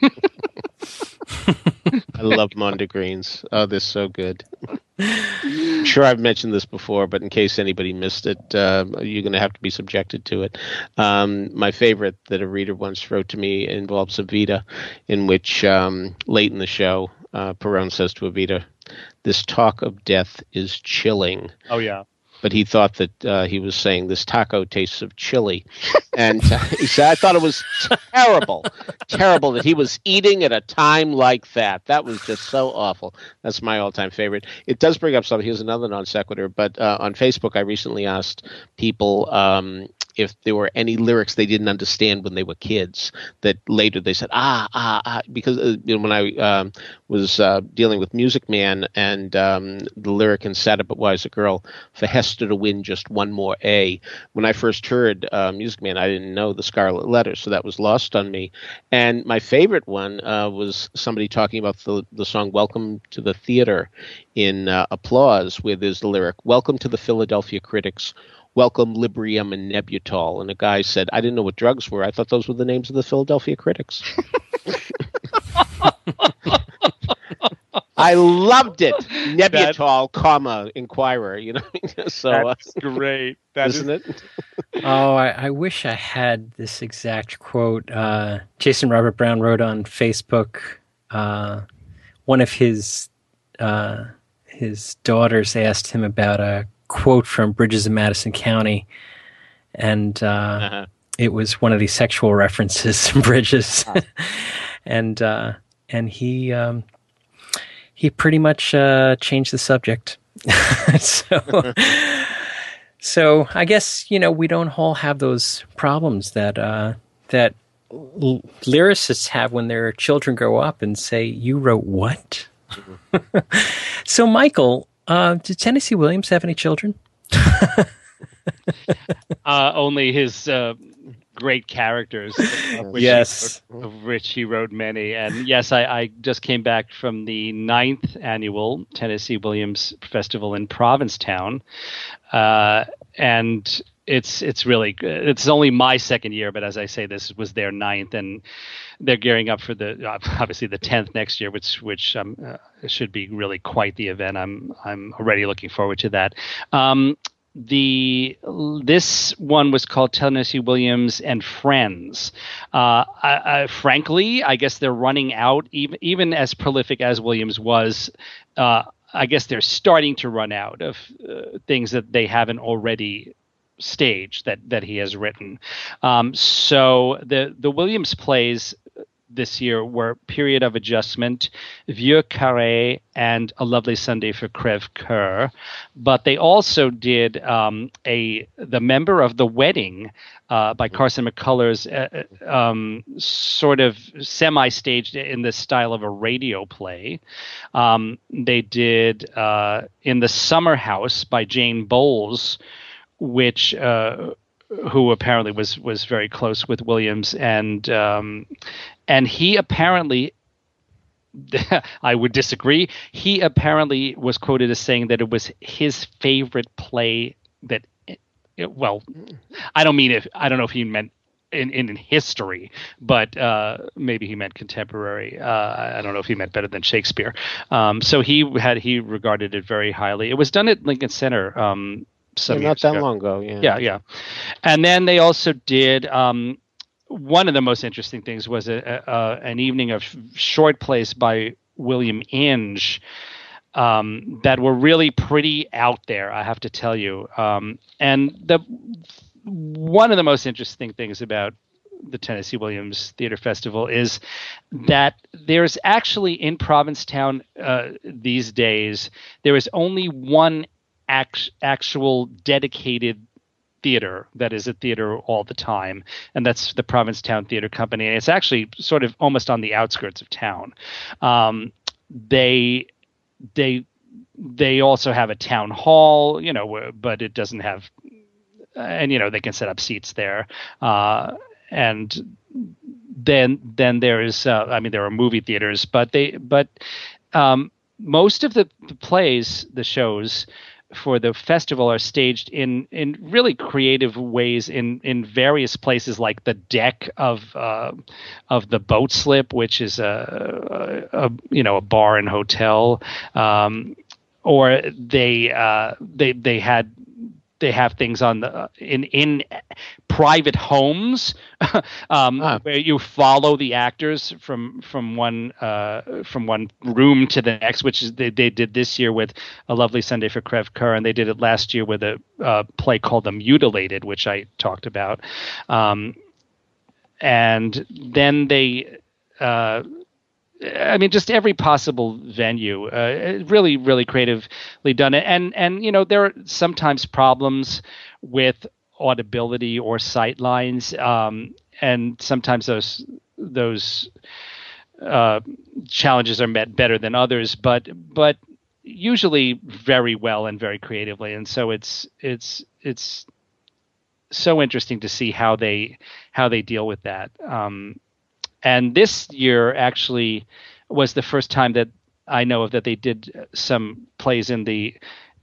I love mondegreens. Oh, they're so good. I'm sure I've mentioned this before, but in case anybody missed it, you're going to have to be subjected to it. My favorite that a reader once wrote to me involves Evita, in which late in the show, Perón says to Evita, "This talk of death is chilling." Oh, yeah. But he thought that he was saying, "This taco tastes of chili." And he said, I thought it was terrible that he was eating at a time like that. That was just so awful. That's my all-time favorite. It does bring up something. Here's another non sequitur. But on Facebook, I recently asked people if there were any lyrics they didn't understand when they were kids that later they said, because when I was dealing with Music Man, and the lyric in Sad But Wise a Girl, "For Hester to win just one more A." When I first heard Music Man, I didn't know the Scarlet Letter, so that was lost on me. And my favorite one was somebody talking about the song "Welcome to the Theater" in Applause, where there's the lyric, "Welcome to the Philadelphia Critics. Welcome Librium and Nebutol." And a guy said, "I didn't know what drugs were. I thought those were the names of the Philadelphia Critics." I loved it. Nebutol, Inquirer. So that's great. Isn't it? Oh, I wish I had this exact quote. Jason Robert Brown wrote on Facebook. One of his daughters asked him about a quote from Bridges of Madison County, and it was one of these sexual references to Bridges, and he pretty much changed the subject. So I guess we don't all have those problems that lyricists have when their children grow up and say, "You wrote what?" So Michael, Did Tennessee Williams have any children? Only his great characters, of which he wrote many. And yes, I just came back from the 9th annual Tennessee Williams Festival in Provincetown, and it's really good. It's only my second year, but as I say, this was their 9th, and they're gearing up for the obviously the 10th next year, which should be really quite the event. I'm already looking forward to that. This one was called Tennessee Williams and Friends. Frankly, I guess they're running out, even as prolific as Williams was. I guess they're starting to run out of things that they haven't already staged that he has written. So the Williams plays this year were Period of Adjustment, Vieux Carré, and A Lovely Sunday for Crève-Cœur. But they also did The Member of the Wedding by Carson McCullers, sort of semi-staged in the style of a radio play. They did In the Summer House by Jane Bowles, which who apparently was very close with Williams, and he apparently, I would disagree. He apparently was quoted as saying that it was his favorite play that, well, I don't know if he meant in history, but maybe he meant contemporary. I don't know if he meant better than Shakespeare. So he regarded it very highly. It was done at Lincoln Center. Not that long ago. Yeah. And then they also did one of the most interesting things was an evening of short plays by William Inge that were really pretty out there, I have to tell you. And one of the most interesting things about the Tennessee Williams Theater Festival is that there's actually in Provincetown these days, there is only one actual dedicated theater that is a theater all the time, and that's the Provincetown Theater Company, and it's actually sort of almost on the outskirts of town. They also have a town hall, but it doesn't have, and they can set up seats there, and then there is there are movie theaters, but most of the plays, the shows for the festival are staged in really creative ways in various places, like the deck of the Boat Slip, which is a bar and hotel, or they have things on in private homes where you follow the actors from one room to the next, which is they did this year with A Lovely Sunday for Crève-Cœur, and they did it last year with a play called The Mutilated, which I talked about, and then they. Just every possible venue, really, really creatively done it. And there are sometimes problems with audibility or sight lines, and sometimes those challenges are met better than others, but usually very well and very creatively. And so it's so interesting to see how they deal with that. And this year actually was the first time that I know of that they did some plays in the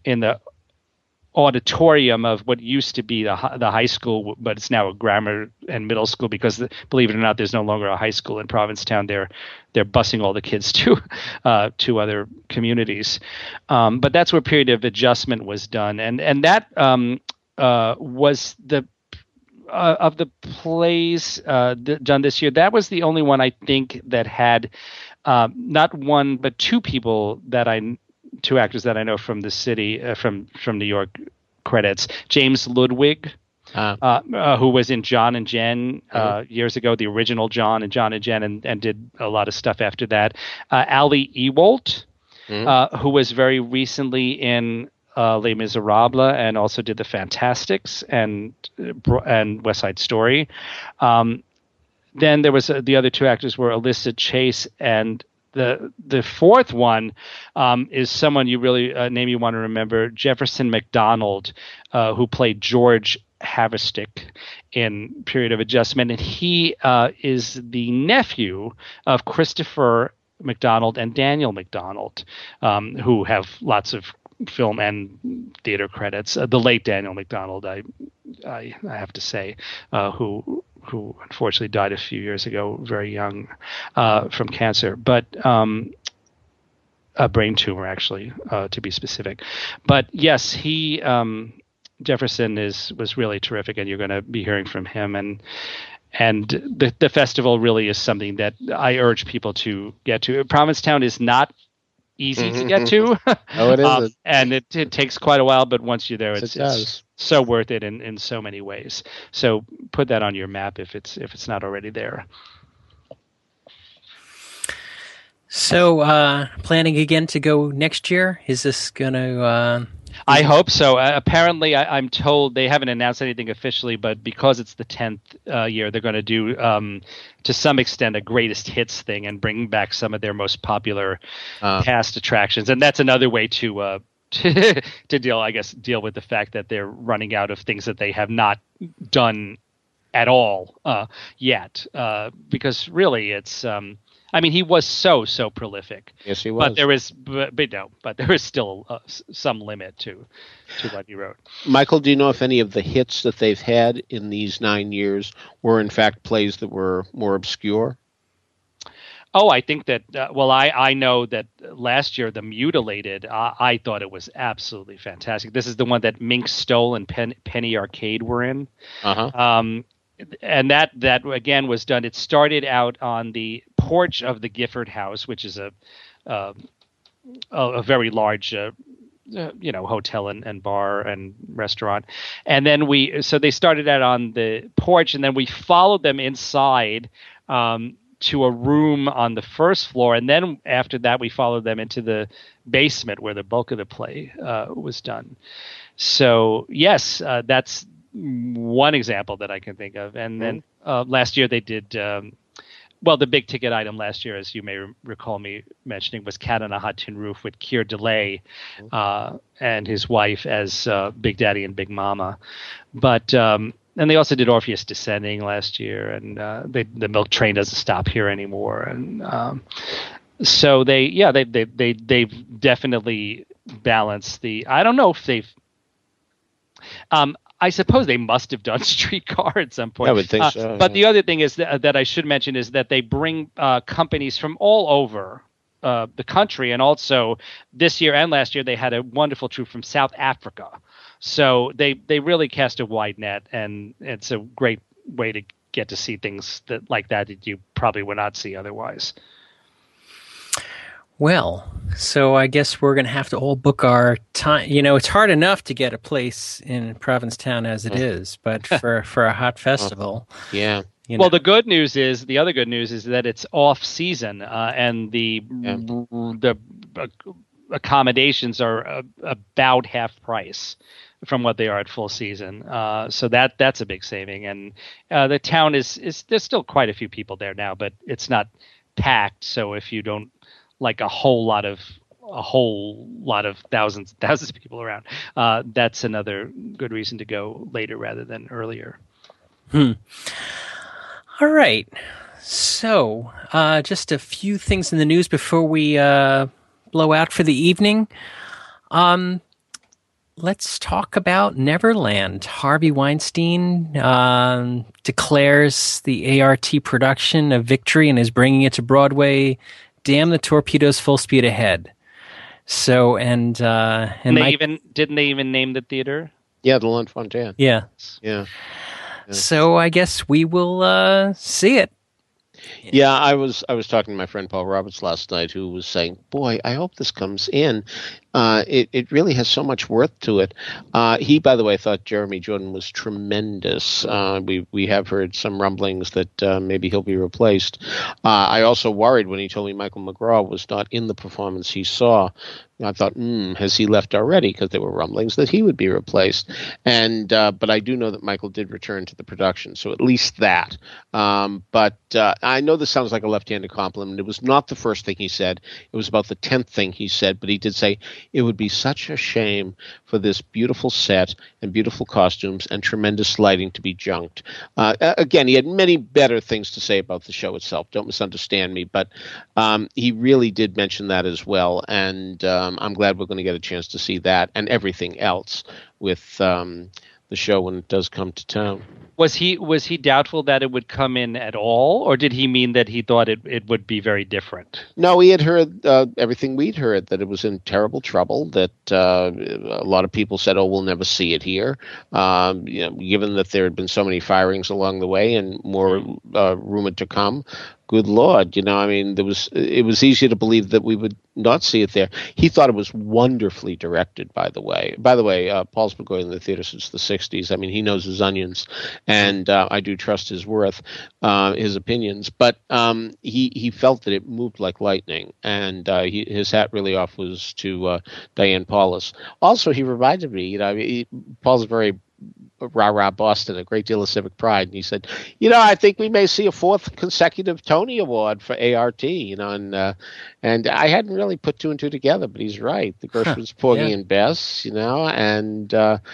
auditorium of what used to be the high school, but it's now a grammar and middle school because, believe it or not, there's no longer a high school in Provincetown. They're busing all the kids to other communities. But that's where Period of Adjustment was done, and that was the. Of the plays done this year, that was the only one I think that had not one but two actors that I know from the city, from New York credits. James Ludwig, who was in John and Jen years ago, the original John and Jen, and did a lot of stuff after that. Ali Ewoldt, who was very recently in Les Miserables, and also did The Fantastics and West Side Story. Then there was the other two actors were Alyssa Chase and the fourth one is someone you really name you want to remember, Jefferson McDonald, who played George Haverstick in Period of Adjustment, and he is the nephew of Christopher McDonald and Daniel McDonald, who have lots of film and theater credits. The late Daniel McDonald, I have to say, who unfortunately died a few years ago, very young, from cancer, but a brain tumor, actually, to be specific. But yes, he Jefferson was really terrific, and you're going to be hearing from him. And the festival really is something that I urge people to get to. Provincetown is not easy to get to. Oh, it isn't. And it takes quite a while, but once you're there, it's so worth it in so many ways. So put that on your map if it's not already there. So planning again to go next year? Is this going to... I hope so. Apparently, I'm told they haven't announced anything officially, but because it's the 10th year, they're going to do, to some extent, a greatest hits thing and bring back some of their most popular past attractions. And that's another way to deal with the fact that they're running out of things that they have not done at all yet. Because really, it's... he was so prolific. Yes, he was. But there is still some limit to what he wrote. Michael, do you know if any of the hits that they've had in these 9 years were in fact plays that were more obscure? Oh, I think that. I know that last year, The Mutilated. I thought it was absolutely fantastic. This is the one that Mink Stole and Penny Arcade were in. And that again was done. It started out on the porch of the Gifford House, which is a very large, hotel and bar and restaurant. And then they started out on the porch, and then we followed them inside to a room on the first floor, and then after that we followed them into the basement where the bulk of the play was done. So yes, that's one example that I can think of. And then last year they did, the big ticket item last year, as you may recall me mentioning, was Cat on a Hot Tin Roof with Keir Delay and his wife as Big Daddy and Big Mama. But and they also did Orpheus Descending last year, and the Milk Train doesn't stop here anymore. And so they've definitely balanced the. I don't know if they've. I suppose they must have done Streetcar at some point. I would think so. But the other thing is that I should mention is that they bring companies from all over the country, and also this year and last year they had a wonderful troupe from South Africa. So they really cast a wide net, and it's a great way to get to see things like that you probably would not see otherwise. Well, so I guess we're going to have to all book our time. It's hard enough to get a place in Provincetown as it is, but for a hot festival. Yeah. Well, the other good news is that it's off season, and the accommodations are about half price from what they are at full season. So that's a big saving. And the town is there's still quite a few people there now, but it's not packed. So if you don't like a whole lot of thousands of people around, that's another good reason to go later rather than earlier. All right. So just a few things in the news before we blow out for the evening. Let's talk about Neverland. Harvey Weinstein declares the ART production a victory and is bringing it to Broadway. Damn the Torpedoes, full speed ahead. So didn't they even name the theater? Yeah, the Lunt-Fontanne. Yeah. So I guess we will see it. Yeah, I was talking to my friend Paul Roberts last night, who was saying, "Boy, I hope this comes in." it really has so much worth to it. He, by the way, thought Jeremy Jordan was tremendous. We have heard some rumblings that maybe he'll be replaced. I also worried when he told me Michael McGraw was not in the performance he saw. I thought, has he left already? Because there were rumblings that he would be replaced. And but I do know that Michael did return to the production, so at least that. But I know this sounds like a left-handed compliment. It was not the first thing he said. It was about the 10th thing he said, but he did say, it would be such a shame for this beautiful set and beautiful costumes and tremendous lighting to be junked. Again, he had many better things to say about the show itself. Don't misunderstand me, but he really did mention that as well. And I'm glad we're going to get a chance to see that and everything else with the show when it does come to town. Was he doubtful that it would come in at all, or did he mean that he thought it would be very different? No, he had heard everything we'd heard, that it was in terrible trouble, that a lot of people said, we'll never see it here. Given that there had been so many firings along the way and more rumored to come. Good Lord, it was easy to believe that we would not see it there. He thought it was wonderfully directed, by the way. Paul's been going to the theater since the 60s. He knows his onions, and I do trust his his opinions. But he felt that it moved like lightning, and his hat really off was to Diane Paulus. Also, he reminded me, Paul's very rah-rah Boston, a great deal of civic pride. And he said, I think we may see a 4th consecutive Tony Award for ART, and I hadn't really put 2 and 2 together, but he's right. The Gershwin's Porgy and Bess, and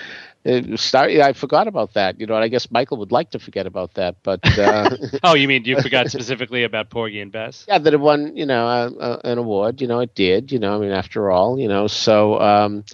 I forgot about that, and I guess Michael would like to forget about that, but oh, you mean you forgot specifically about Porgy and Bess? Yeah, that it won, an award. It did. After all, so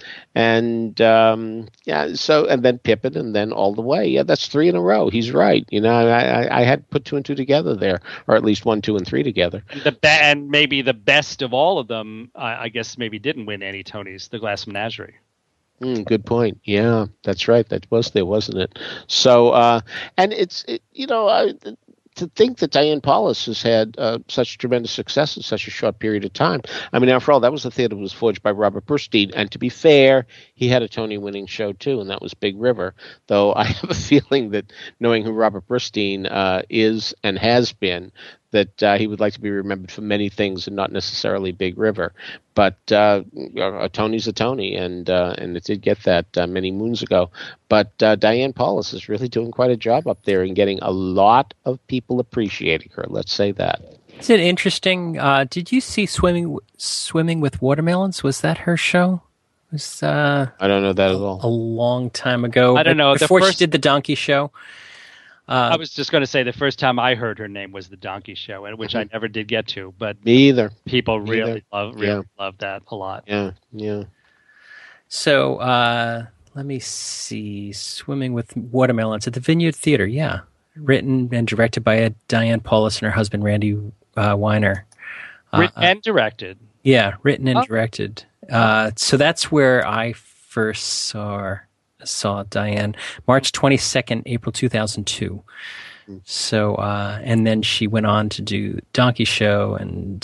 so and then Pippin, and then All the Way. Yeah, that's 3 in a row. He's right. I had put 2 and 2 together there, or at least 1, 2, and 3 together. And maybe the best of all of them, I guess, maybe didn't win any Tonys. The Glass Menagerie. Good point. Yeah, that's right. That was there, wasn't it? So, and to think that Diane Paulus has had such tremendous success in such a short period of time. After all, that was the theater that was forged by Robert Burstein. And to be fair, he had a Tony-winning show, too, and that was Big River. Though I have a feeling that knowing who Robert Burstein is and has been, that he would like to be remembered for many things and not necessarily Big River. But a Tony's a Tony, and it did get that many moons ago. But Diane Paulus is really doing quite a job up there and getting a lot of people appreciating her. Let's say that. Is it interesting? Did you see Swimming with Watermelons? Was that her show? I don't know that at all. A long time ago. I don't know. Before she did the Donkey Show. I was just going to say the first time I heard her name was the Donkey Show, which I never did get to. But me either. People really love that a lot. Yeah. So let me see. Swimming with Watermelons at the Vineyard Theater. Yeah, written and directed by Diane Paulus and her husband Randy Weiner. Written and directed. Yeah, written and directed. So that's where I first saw Diane, March 22nd, April 2002. So, and then she went on to do Donkey Show, and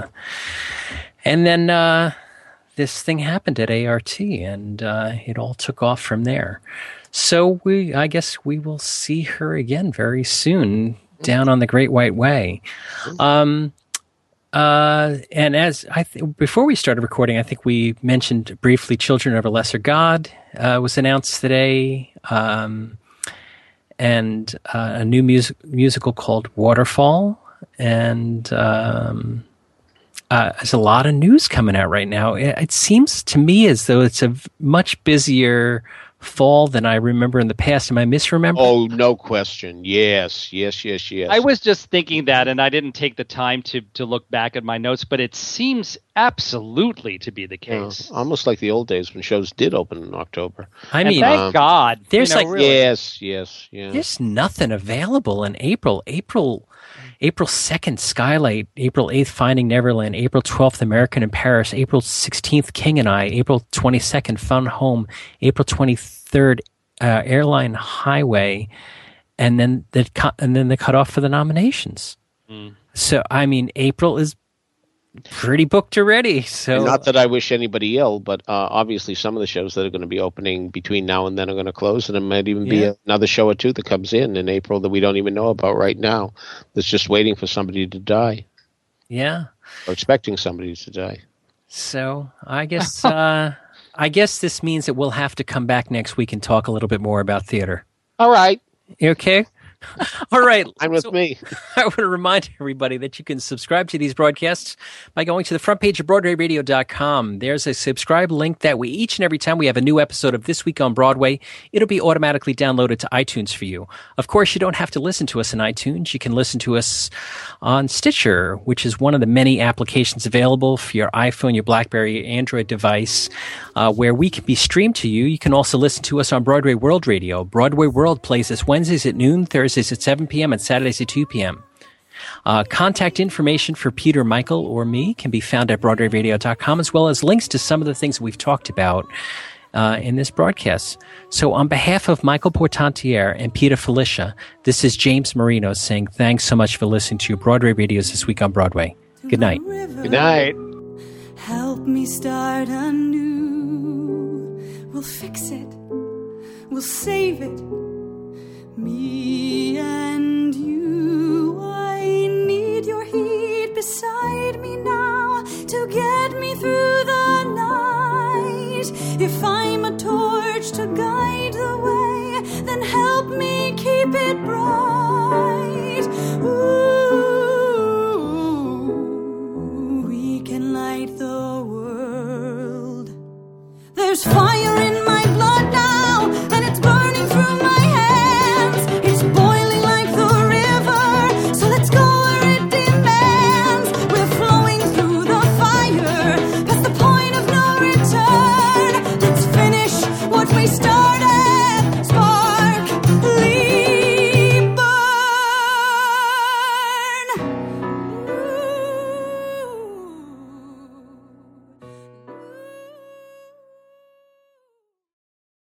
then this thing happened at ART, and it all took off from there. So I guess we will see her again very soon down on the Great White Way. And as before we started recording, I think we mentioned briefly Children of a Lesser God was announced today, and a new musical called Waterfall. And there's a lot of news coming out right now. It seems to me as though it's a much busier fall than I remember in the past. Am I misremembering? Oh, no question. Yes. I was just thinking that, and I didn't take the time to look back at my notes, but it seems absolutely to be the case. Almost like the old days when shows did open in October. I mean, thank God. There's really. Yes. There's nothing available in April. April 2nd, Skylight. April 8th, Finding Neverland. April 12th, American in Paris. April 16th, King and I. April 22nd, Fun Home. April 23rd, Airline Highway. And then the cutoff for the nominations. So, I mean, April is pretty booked already. So not that I wish anybody ill, but obviously some of the shows that are going to be opening between now and then are going to close, and there might even be another show or two that comes in April that we don't even know about right now. That's just waiting for somebody to die. Yeah, or expecting somebody to die. So I guess this means that we'll have to come back next week and talk a little bit more about theater. All right. You okay? All right. I'm with me. I want to remind everybody that you can subscribe to these broadcasts by going to the front page of BroadwayRadio.com. There's a subscribe link that each and every time we have a new episode of This Week on Broadway, it'll be automatically downloaded to iTunes for you. Of course, you don't have to listen to us on iTunes. You can listen to us on Stitcher, which is one of the many applications available for your iPhone, your BlackBerry, Android device, where we can be streamed to you. You can also listen to us on Broadway World Radio. Broadway World plays us Wednesdays at noon, Thursdays at 7 p.m., and Saturdays at 2 p.m. Contact information for Peter, Michael, or me can be found at BroadwayRadio.com, as well as links to some of the things we've talked about in this broadcast. So on behalf of Michael Portantiere and Peter Felicia, this is James Marino saying thanks so much for listening to Broadway Radio's This Week on Broadway. Good night. Good night. Help me start anew. We'll fix it. We'll save it. Me and you. I need your heat beside me now to get me through the night. If I'm a torch to guide the way, then help me keep it bright. Ooh, we can light the world. There's fire in